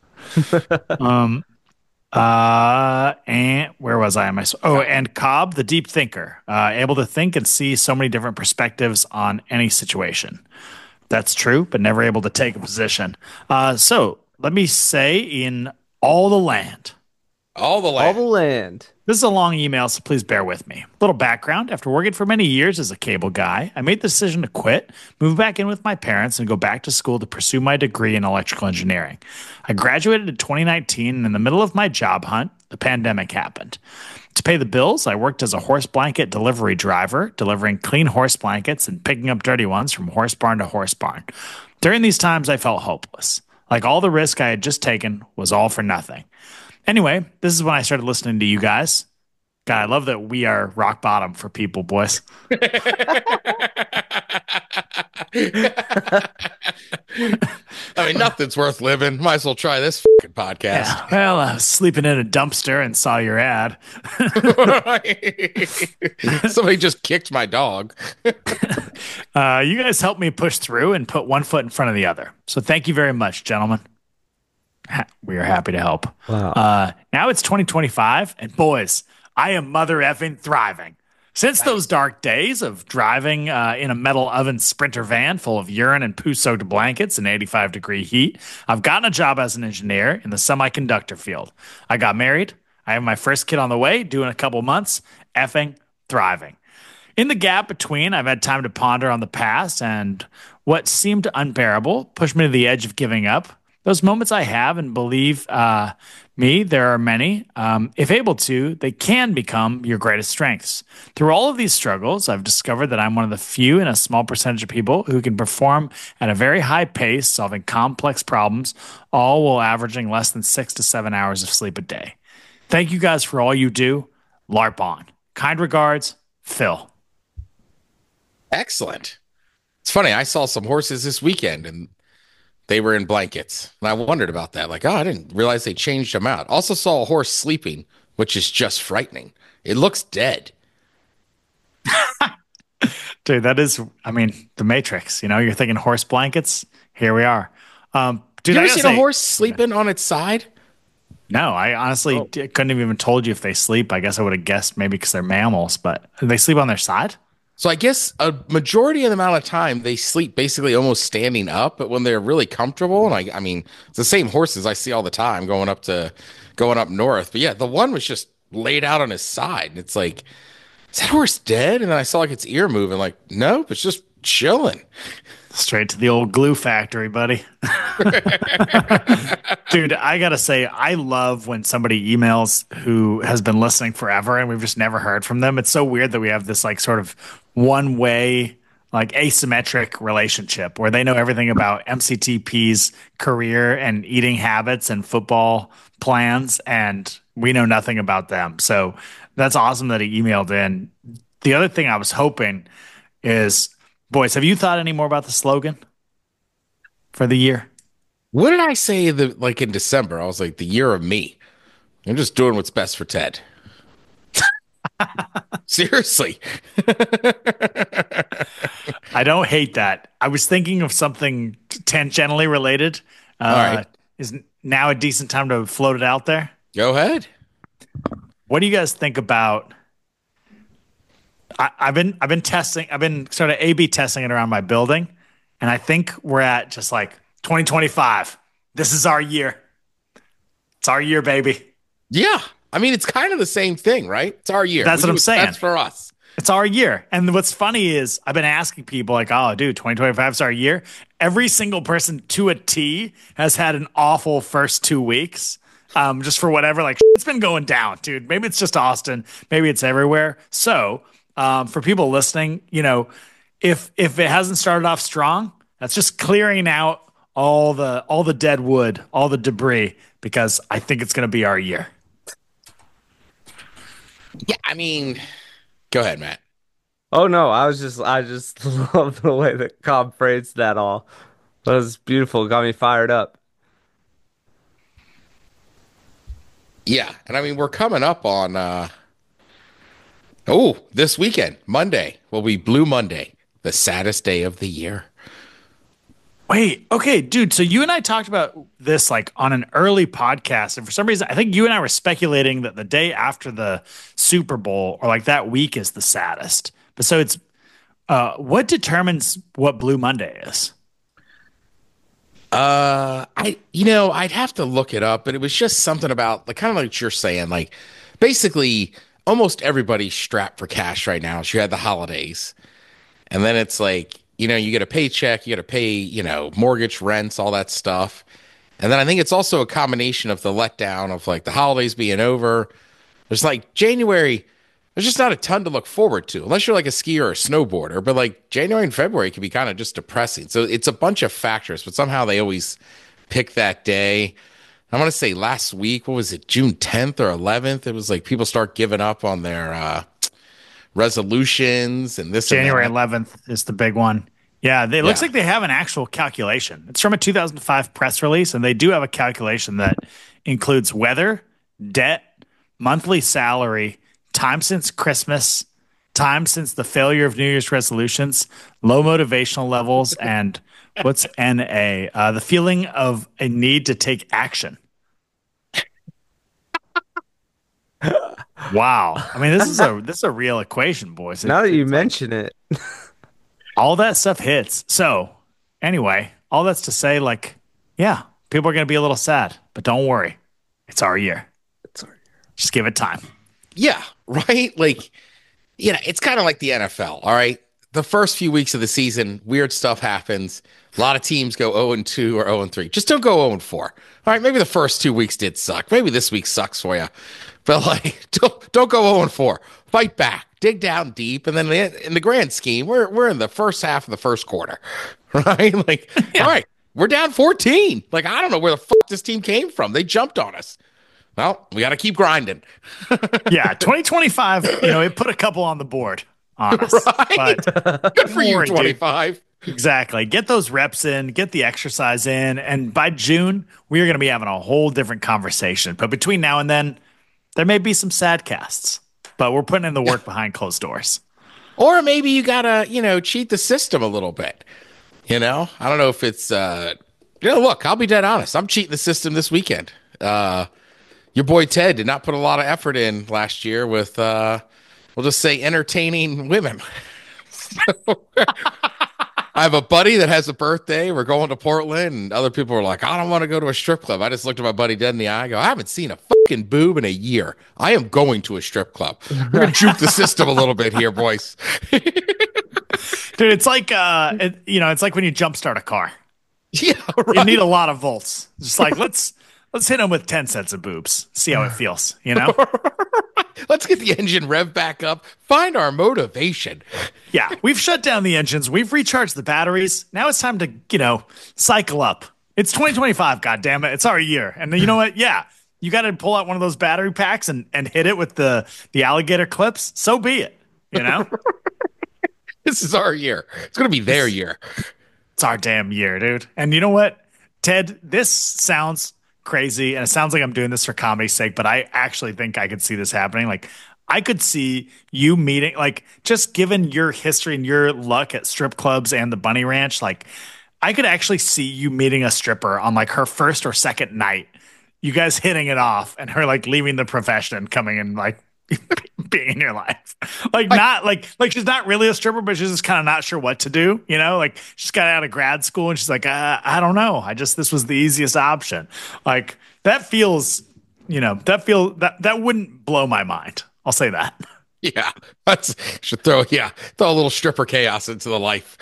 And where was I? And Cobb, the deep thinker, able to think and see so many different perspectives on any situation. That's true, but never able to take a position. So let me say, in all the land. All the All land. the land. This is a long email, so please bear with me. Little background. After working for many years as a cable guy, I made the decision to quit, move back in with my parents, and go back to school to pursue my degree in electrical engineering. I graduated in 2019, and in the middle of my job hunt, the pandemic happened. To pay the bills, I worked as a horse blanket delivery driver, delivering clean horse blankets and picking up dirty ones from horse barn to horse barn. During these times, I felt hopeless. Like all the risk I had just taken was all for nothing. Anyway, this is when I started listening to you guys. God, I love that we are rock bottom for people, boys. I mean, nothing's worth living. Might as well try this fucking podcast. Yeah, well, I was sleeping in a dumpster and saw your ad. Somebody just kicked my dog. You guys helped me push through and put one foot in front of the other. So thank you very much, gentlemen. We are happy to help. Wow. Now it's 2025, and boys, I am mother effing thriving. Since those dark days of driving in a metal oven Sprinter van full of urine and poo-soaked blankets in 85-degree heat, I've gotten a job as an engineer in the semiconductor field. I got married. I have my first kid on the way, due in a couple months. Effing thriving. In the gap between, I've had time to ponder on the past, and what seemed unbearable pushed me to the edge of giving up. Those moments I have, and believe me, there are many. If able to, they can become your greatest strengths. Through all of these struggles, I've discovered that I'm one of the few in a small percentage of people who can perform at a very high pace, solving complex problems, all while averaging less than 6 to 7 hours of sleep a day. Thank you guys for all you do. LARP on. Kind regards, Phil. Excellent. It's funny. I saw some horses this weekend and they were in blankets. And I wondered about that. Like, oh, I didn't realize they changed them out. Also saw a horse sleeping, which is just frightening. It looks dead. Dude, that is, I mean, the Matrix. You know, you're thinking horse blankets. Here we are. Dude, You I ever gotta seen a say- horse sleeping on its side? No, I honestly couldn't have even told you if they sleep. I guess I would have guessed maybe because they're mammals, but they sleep on their side? So I guess a majority of the amount of time they sleep basically almost standing up, but when they're really comfortable, and I mean, it's the same horses I see all the time going up north. But yeah, the one was just laid out on his side. And it's like, is that horse dead? And then I saw like its ear moving, like, nope, it's just chilling. Straight to the old glue factory, buddy. Dude, I gotta say, I love when somebody emails who has been listening forever and we've just never heard from them. It's so weird that we have this like sort of one way, like asymmetric relationship where they know everything about MCTP's career and eating habits and football plans, and we know nothing about them. So that's awesome that he emailed in. The other thing I was hoping is, boys, have you thought any more about the slogan for the year? What did I say in December? I was like, the year of me. I'm just doing what's best for Ted. Seriously. I don't hate that. I was thinking of something tangentially related. All right. Is now a decent time to float it out there? Go ahead. What do you guys think about? I've been testing. I've been sort of A/B testing it around my building, and I think we're at just like 2025. This is our year. It's our year, baby. Yeah. I mean, it's kind of the same thing, right? It's our year. That's what I'm saying. That's for us. It's our year. And what's funny is I've been asking people like, oh, dude, 2025 is our year. Every single person to a T has had an awful first 2 weeks. Just for whatever, like it's been going down, dude. Maybe it's just Austin. Maybe it's everywhere. So for people listening, if it hasn't started off strong, that's just clearing out all the dead wood, all the debris, because I think it's going to be our year. Yeah, I mean, go ahead, Matt. Oh no, I just love the way that Cobb phrased that all. That was beautiful. Got me fired up. Yeah, and I mean, we're coming up on this weekend, Monday will be Blue Monday, the saddest day of the year. Wait, okay, dude. So you and I talked about this like on an early podcast, and for some reason, I think you and I were speculating that the day after the Super Bowl or like that week is the saddest. But so it's what determines what Blue Monday is? I'd have to look it up, but it was just something about like kind of like you're saying, like basically almost everybody's strapped for cash right now. So you had the holidays, and then it's like, you get a paycheck, you got to pay, mortgage, rents, all that stuff. And then I think it's also a combination of the letdown of like the holidays being over. There's like January, there's just not a ton to look forward to unless you're like a skier or a snowboarder. But like January and February can be kind of just depressing. So it's a bunch of factors, but somehow they always pick that day. I want to say last week, what was it, June 10th or 11th? It was like people start giving up on their resolutions and this. January 11th is the big one. Yeah, it looks like they have an actual calculation. It's from a 2005 press release, and they do have a calculation that includes weather, debt, monthly salary, time since Christmas, time since the failure of New Year's resolutions, low motivational levels, and what's NA? The feeling of a need to take action. Wow. I mean, this is a real equation, boys. Now that you mention it. All that stuff hits. So, anyway, all that's to say, like, yeah, people are going to be a little sad, but don't worry. It's our year. It's our year. Just give it time. Yeah, right? Like, it's kind of like the NFL, all right? The first few weeks of the season, weird stuff happens. A lot of teams go 0-2 or 0-3. Just don't go 0-4. All right, maybe the first 2 weeks did suck. Maybe this week sucks for you. But, like, don't go 0-4. Fight back. Dig down deep, and then in the grand scheme, we're in the first half of the first quarter, right? Like, all right, we're down 14. Like, I don't know where the fuck this team came from. They jumped on us. Well, we got to keep grinding. Yeah, 2025. It put a couple on the board on us. Right? But good for you, 25. Exactly. Get those reps in, get the exercise in, and by June, we are going to be having a whole different conversation. But between now and then, there may be some sad casts. But we're putting in the work behind closed doors. Or maybe you gotta, cheat the system a little bit. I don't know if it's, look, I'll be dead honest. I'm cheating the system this weekend. Your boy Ted did not put a lot of effort in last year with, we'll just say, entertaining women. I have a buddy that has a birthday. We're going to Portland, and other people are like, I don't want to go to a strip club. I just looked at my buddy dead in the eye. I go, I haven't seen a fucking boob in a year. I am going to a strip club. We're going to juke the system a little bit here, boys. Dude, it's like, it's like when you jumpstart a car. Yeah, right. You need a lot of volts. Just like, let's hit them with 10 sets of boobs. See how it feels, Let's get the engine rev back up. Find our motivation. Yeah, we've shut down the engines. We've recharged the batteries. Now it's time to, cycle up. It's 2025, goddammit. It's our year. And you know what? Yeah, you got to pull out one of those battery packs and hit it with the alligator clips. So be it, This is our year. It's going to be their year. It's our damn year, dude. And you know what, Ted? This sounds crazy, and it sounds like I'm doing this for comedy's sake, but I actually think I could see this happening. Like, I could see you meeting, like, just given your history and your luck at strip clubs and the Bunny Ranch, like, I could actually see you meeting a stripper on like her first or second night, you guys hitting it off, and her like leaving the profession and coming and like being in your life. Like, not like she's not really a stripper, but she's just kind of not sure what to do, you know? Like, she's got out of grad school and she's like, I don't know. This was the easiest option. Like, that feels, that wouldn't blow my mind. I'll say that. Yeah, should throw a little stripper chaos into the life.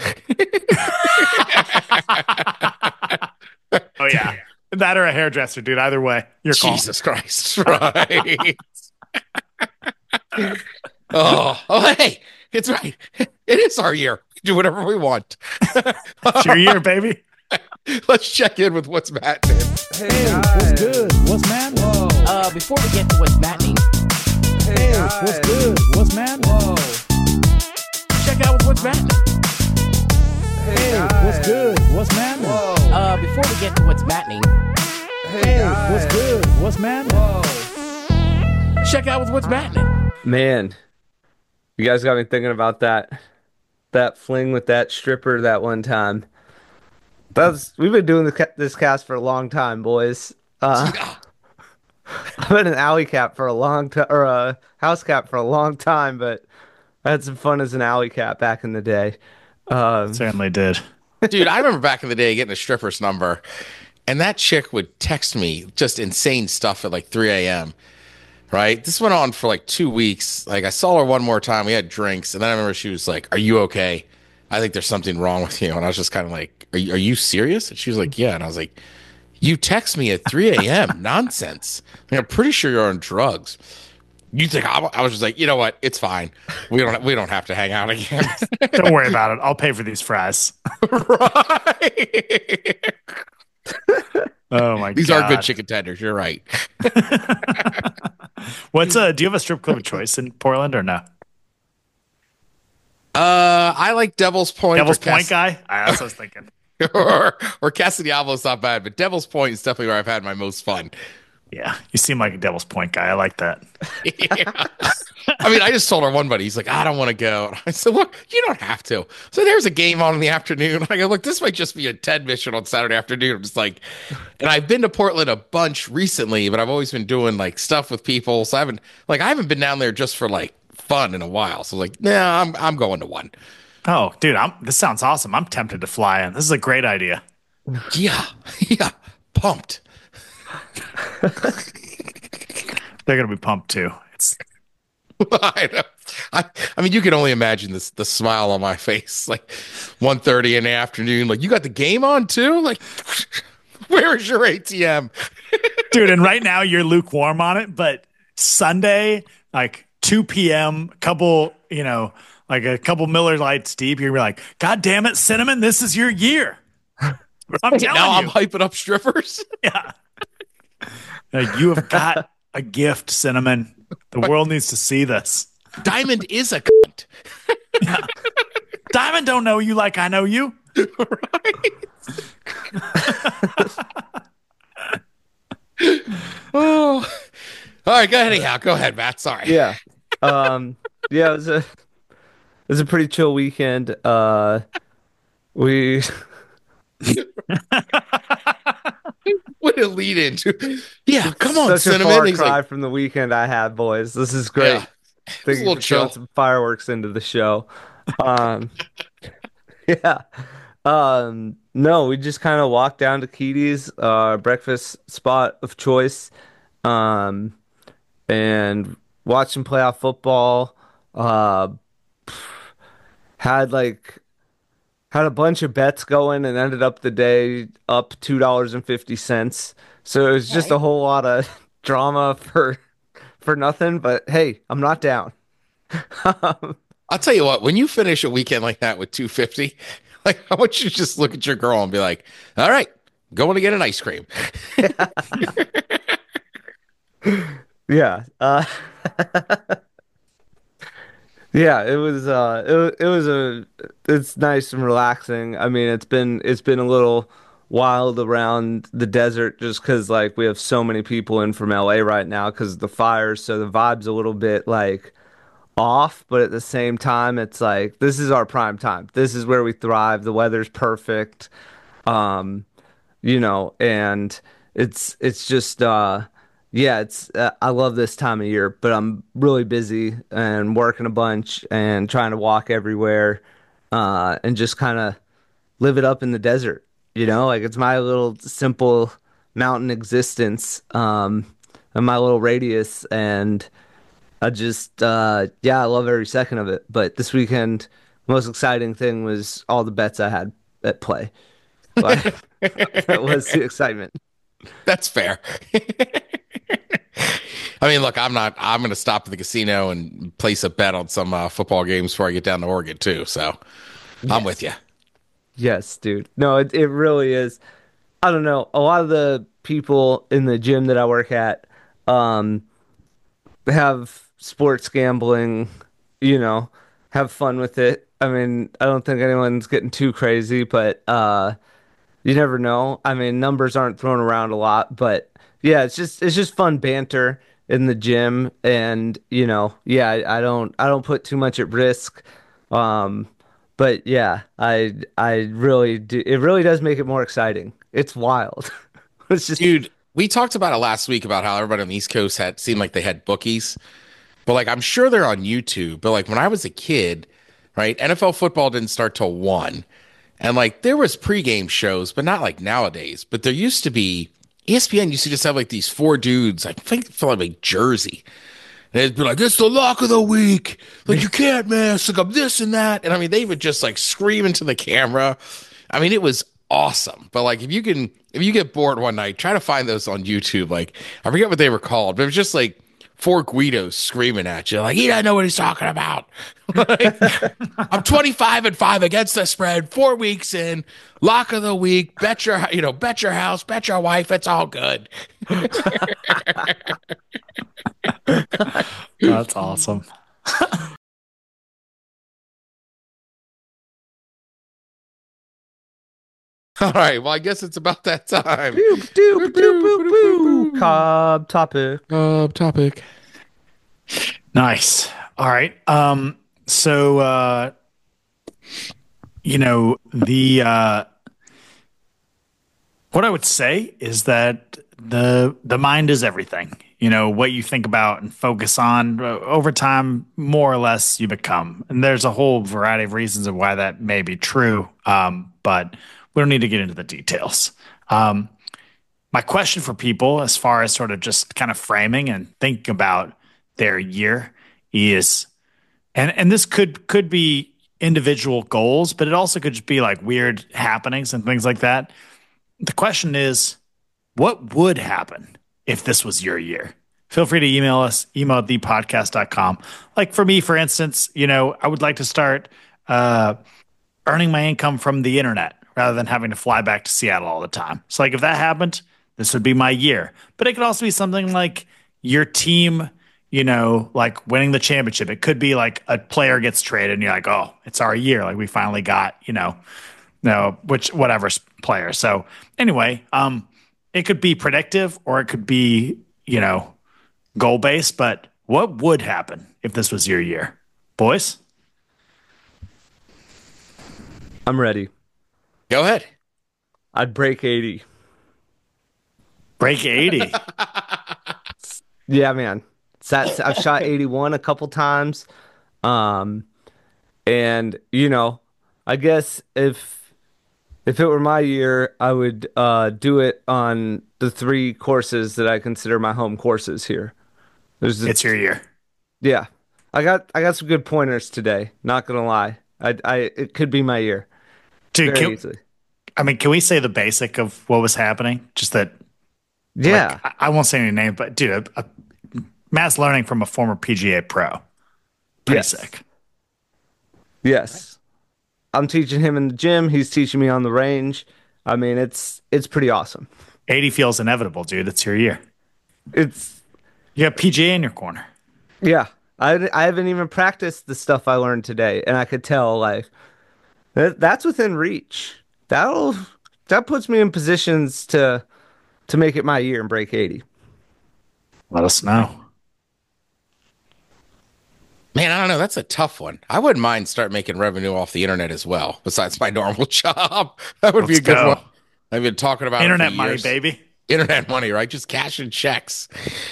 Oh yeah, that or a hairdresser, dude. Either way, you're Jesus Christ, right? oh, hey, it's right. It is our year. We do whatever we want. It's your year, baby. Let's check in with what's mattening. Hey, what's good? What's mattening? Before we get to what's mattening. Hey, what's good? What's mattening? Check out what's mattening. Hey, what's good? What's mattening? Before we get to what's mattening. Hey, what's good? What's mattening? Check out what's mattening. Man, you guys got me thinking about that fling with that stripper that one time. We've been doing this cast for a long time, boys. I've been an alley cat for a long time, or a house cat for a long time, but I had some fun as an alley cat back in the day. Certainly did. Dude, I remember back in the day getting a stripper's number, and that chick would text me just insane stuff at like 3 a.m., right? This went on for like 2 weeks. Like, I saw her one more time. We had drinks, and then I remember she was like, "Are you okay? I think there's something wrong with you." And I was just kind of like, are you serious? And she was like, "Yeah." And I was like, "You text me at 3 a.m. Nonsense. Like, I'm pretty sure you're on drugs." You think I was just like, you know what? It's fine. We don't have to hang out again. Don't worry about it. I'll pay for these fries. Right. Oh my god. These are good chicken tenders. You're right. Do you have a strip club of choice in Portland or no? I like Devil's Point. Devil's Point guy? That's what I was thinking. or Casa Diablo's not bad, but Devil's Point is definitely where I've had my most fun. Yeah, you seem like a Devil's Point guy. I like that. Yeah. I mean, I just told our one buddy, he's like, "I don't want to go." And I said, "Look, you don't have to." So there's a game on in the afternoon. I go, "Look, this might just be a TED mission on Saturday afternoon." I'm just like, and I've been to Portland a bunch recently, but I've always been doing like stuff with people. So I haven't been down there just for like fun in a while. So like, nah, I'm going to one. Oh, dude, this sounds awesome. I'm tempted to fly in. This is a great idea. Yeah, pumped. They're gonna be pumped too. I know. I mean, you can only imagine the smile on my face, like 1:30 in the afternoon. Like, you got the game on too? Like, where is your ATM? Dude, and right now you're lukewarm on it, but Sunday, like 2 p.m., a couple Miller Lights deep, you're gonna be like, "God damn it, Cinnamon, this is your year." I'm telling you. I'm hyping up strippers. Yeah. You have got a gift, Cinnamon. The world needs to see this. Diamond is a cunt. Yeah. Diamond don't know you like I know you. Right? Oh. All right, go ahead. Anyhow, go ahead, Matt. Sorry. Yeah. Yeah, it was a pretty chill weekend. We What a lead into. Yeah, come on, such Cinnamon. a far He's cry like, from the weekend I had, boys. This is great. Yeah. Thank a you little for throwing chill. some fireworks into the show. Yeah. No, we just kind of walked down to Keaty's, breakfast spot of choice, and watched some playoff football. Had a bunch of bets going and ended up the day up $2.50. So it was just a whole lot of drama for nothing. But hey, I'm not down. I'll tell you what, when you finish a weekend like that with 250, like, I want you to just look at your girl and be like, "All right, going to get an ice cream." Yeah. Yeah, it's nice and relaxing. I mean, it's been a little wild around the desert just because like we have so many people in from LA right now because of the fires, so the vibe's a little bit like off, but at the same time, it's like this is our prime time. This is where we thrive. The weather's perfect, and it's just yeah, it's I love this time of year, but I'm really busy and working a bunch and trying to walk everywhere, and just kind of live it up in the desert. Like it's my little simple mountain existence, and my little radius, and I just, yeah, I love every second of it. But this weekend, the most exciting thing was all the bets I had at play. Like, that was the excitement. That's fair. I mean, look, I'm going to stop at the casino and place a bet on some football games before I get down to Oregon, too. So I'm with you. Yes, dude. No, it really is. I don't know. A lot of the people in the gym that I work at have sports gambling, have fun with it. I mean, I don't think anyone's getting too crazy, but you never know. I mean, numbers aren't thrown around a lot, but yeah, it's just fun banter in the gym, and yeah, I don't put too much at risk. Um, but yeah, I really do. It really does make it more exciting. It's wild. It's just Dude, we talked about it last week about how everybody on the East Coast seemed like they had bookies. But like I'm sure they're on YouTube. But like when I was a kid, right? NFL football didn't start till 1. And like there was pregame shows, but not like nowadays. But there used to be ESPN used to just have like these 4 dudes, I think from like Jersey. And it'd be like, it's the lock of the week. Like you can't mess up this and that. And I mean, they would just like scream into the camera. I mean, it was awesome. But like if you get bored one night, try to find those on YouTube. Like I forget what they were called, but it was just like 4 Guidos screaming at you, like he doesn't know what he's talking about. Like, I'm 25-5 against the spread, 4 weeks in, lock of the week, bet your house, bet your wife, it's all good. That's awesome. All right, well, I guess it's about that time. Boop, doop, doop, boop, boop. Topic. Nice. All right. So the what I would say is that the mind is everything. What you think about and focus on over time, more or less you become. And there's a whole variety of reasons of why that may be true. But we don't need to get into the details. My question for people, as far as sort of just kind of framing and thinking about their year, is, and this could be individual goals, but it also could just be like weird happenings and things like that. The question is, what would happen if this was your year? Feel free to email us, email@thepodcast.com. Like for me, for instance, I would like to start earning my income from the internet rather than having to fly back to Seattle all the time. So like if that happened, this would be my year. But it could also be something like your team, like winning the championship. It could be like a player gets traded and you're like, oh, it's our year. Like we finally got, whatever player. So anyway, it could be predictive or it could be, goal-based. But what would happen if this was your year? Boys? I'm ready. Go ahead. I'd break 80. Break 80? Yeah, man. I've shot 81 a couple times. And, I guess if it were my year, I would do it on the 3 courses that I consider my home courses here. It's your year. Yeah. I got some good pointers today, not gonna lie. It could be my year. Dude, very easily. Can we say the basic of what was happening? Just that. Yeah. Like, I won't say any name, but dude, Matt's learning from a former PGA pro. Pretty sick. Yes. I'm teaching him in the gym. He's teaching me on the range. I mean, it's pretty awesome. 80 feels inevitable, dude. It's your year. You got PGA in your corner. Yeah. I haven't even practiced the stuff I learned today, and I could tell like that's within reach. That puts me in positions to make it my year and break 80. Let us know. Man, Man, I don't know. That's a tough one. I wouldn't mind start making revenue off the internet as well, besides my normal job. That would be a good one. I've been talking about internet money, baby. Internet money, right? Just cashing checks.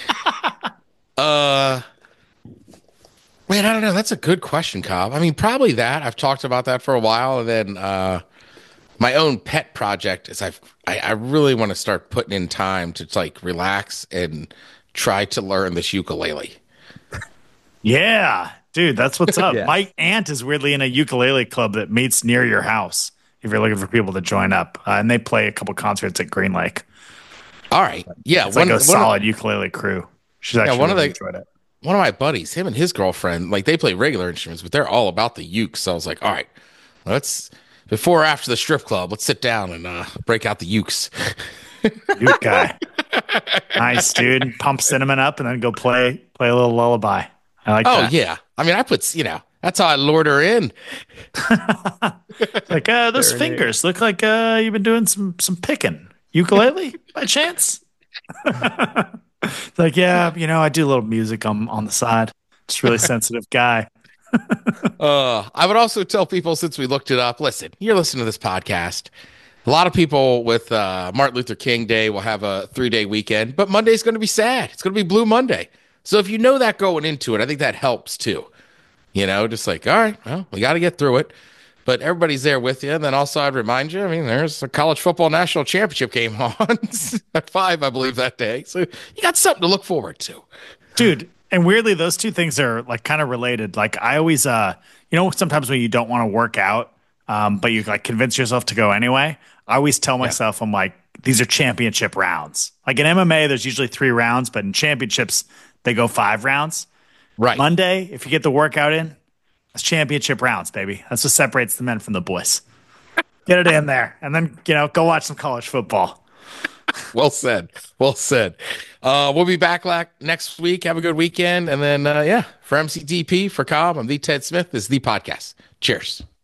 Man, I don't know. That's a good question, Cobb. I mean, probably that. I've talked about that for a while, and then my own pet project is I really want to start putting in time to like relax and try to learn this ukulele. Yeah, dude, that's what's up. Yeah. My aunt is weirdly in a ukulele club that meets near your house if you're looking for people to join up. And they play a couple concerts at Green Lake. All right. Yeah. It's like a solid ukulele crew. She's actually really enjoyed it. One of my buddies, him and his girlfriend, like they play regular instruments, but they're all about the uke. So I was like, all right, before or after the strip club, let's sit down and break out the ukes. Uke guy. Nice, dude. Pump cinnamon up and then go play a little lullaby. I like that. Oh, yeah. I mean, that's how I lured her in. Like, those fingers look like you've been doing some picking. Ukulele, by chance? Like, yeah, I do a little music on the side. Just really sensitive guy. I would also tell people, since we looked it up, listen, you're listening to this podcast. A lot of people with Martin Luther King Day will have a 3-day weekend, but Monday's going to be sad. It's going to be Blue Monday. So if you know that going into it, I think that helps too. Just like, all right, well, we got to get through it. But everybody's there with you. And then also I'd remind you, I mean, there's a college football national championship game on at 5, I believe, that day. So you got something to look forward to. Dude, and weirdly, those two things are like kind of related. Like I always, sometimes when you don't want to work out, but you like convince yourself to go anyway, I always tell myself, I'm like, these are championship rounds. Like in MMA, there's usually 3 rounds, but in championships, they go 5 rounds. Right. Monday, if you get the workout in, it's championship rounds, baby. That's what separates the men from the boys. Get it in there, and then go watch some college football. Well said. Well said. We'll be back next week. Have a good weekend, and then for MCDP, for Cobb, I'm the Ted Smith. This is the podcast. Cheers.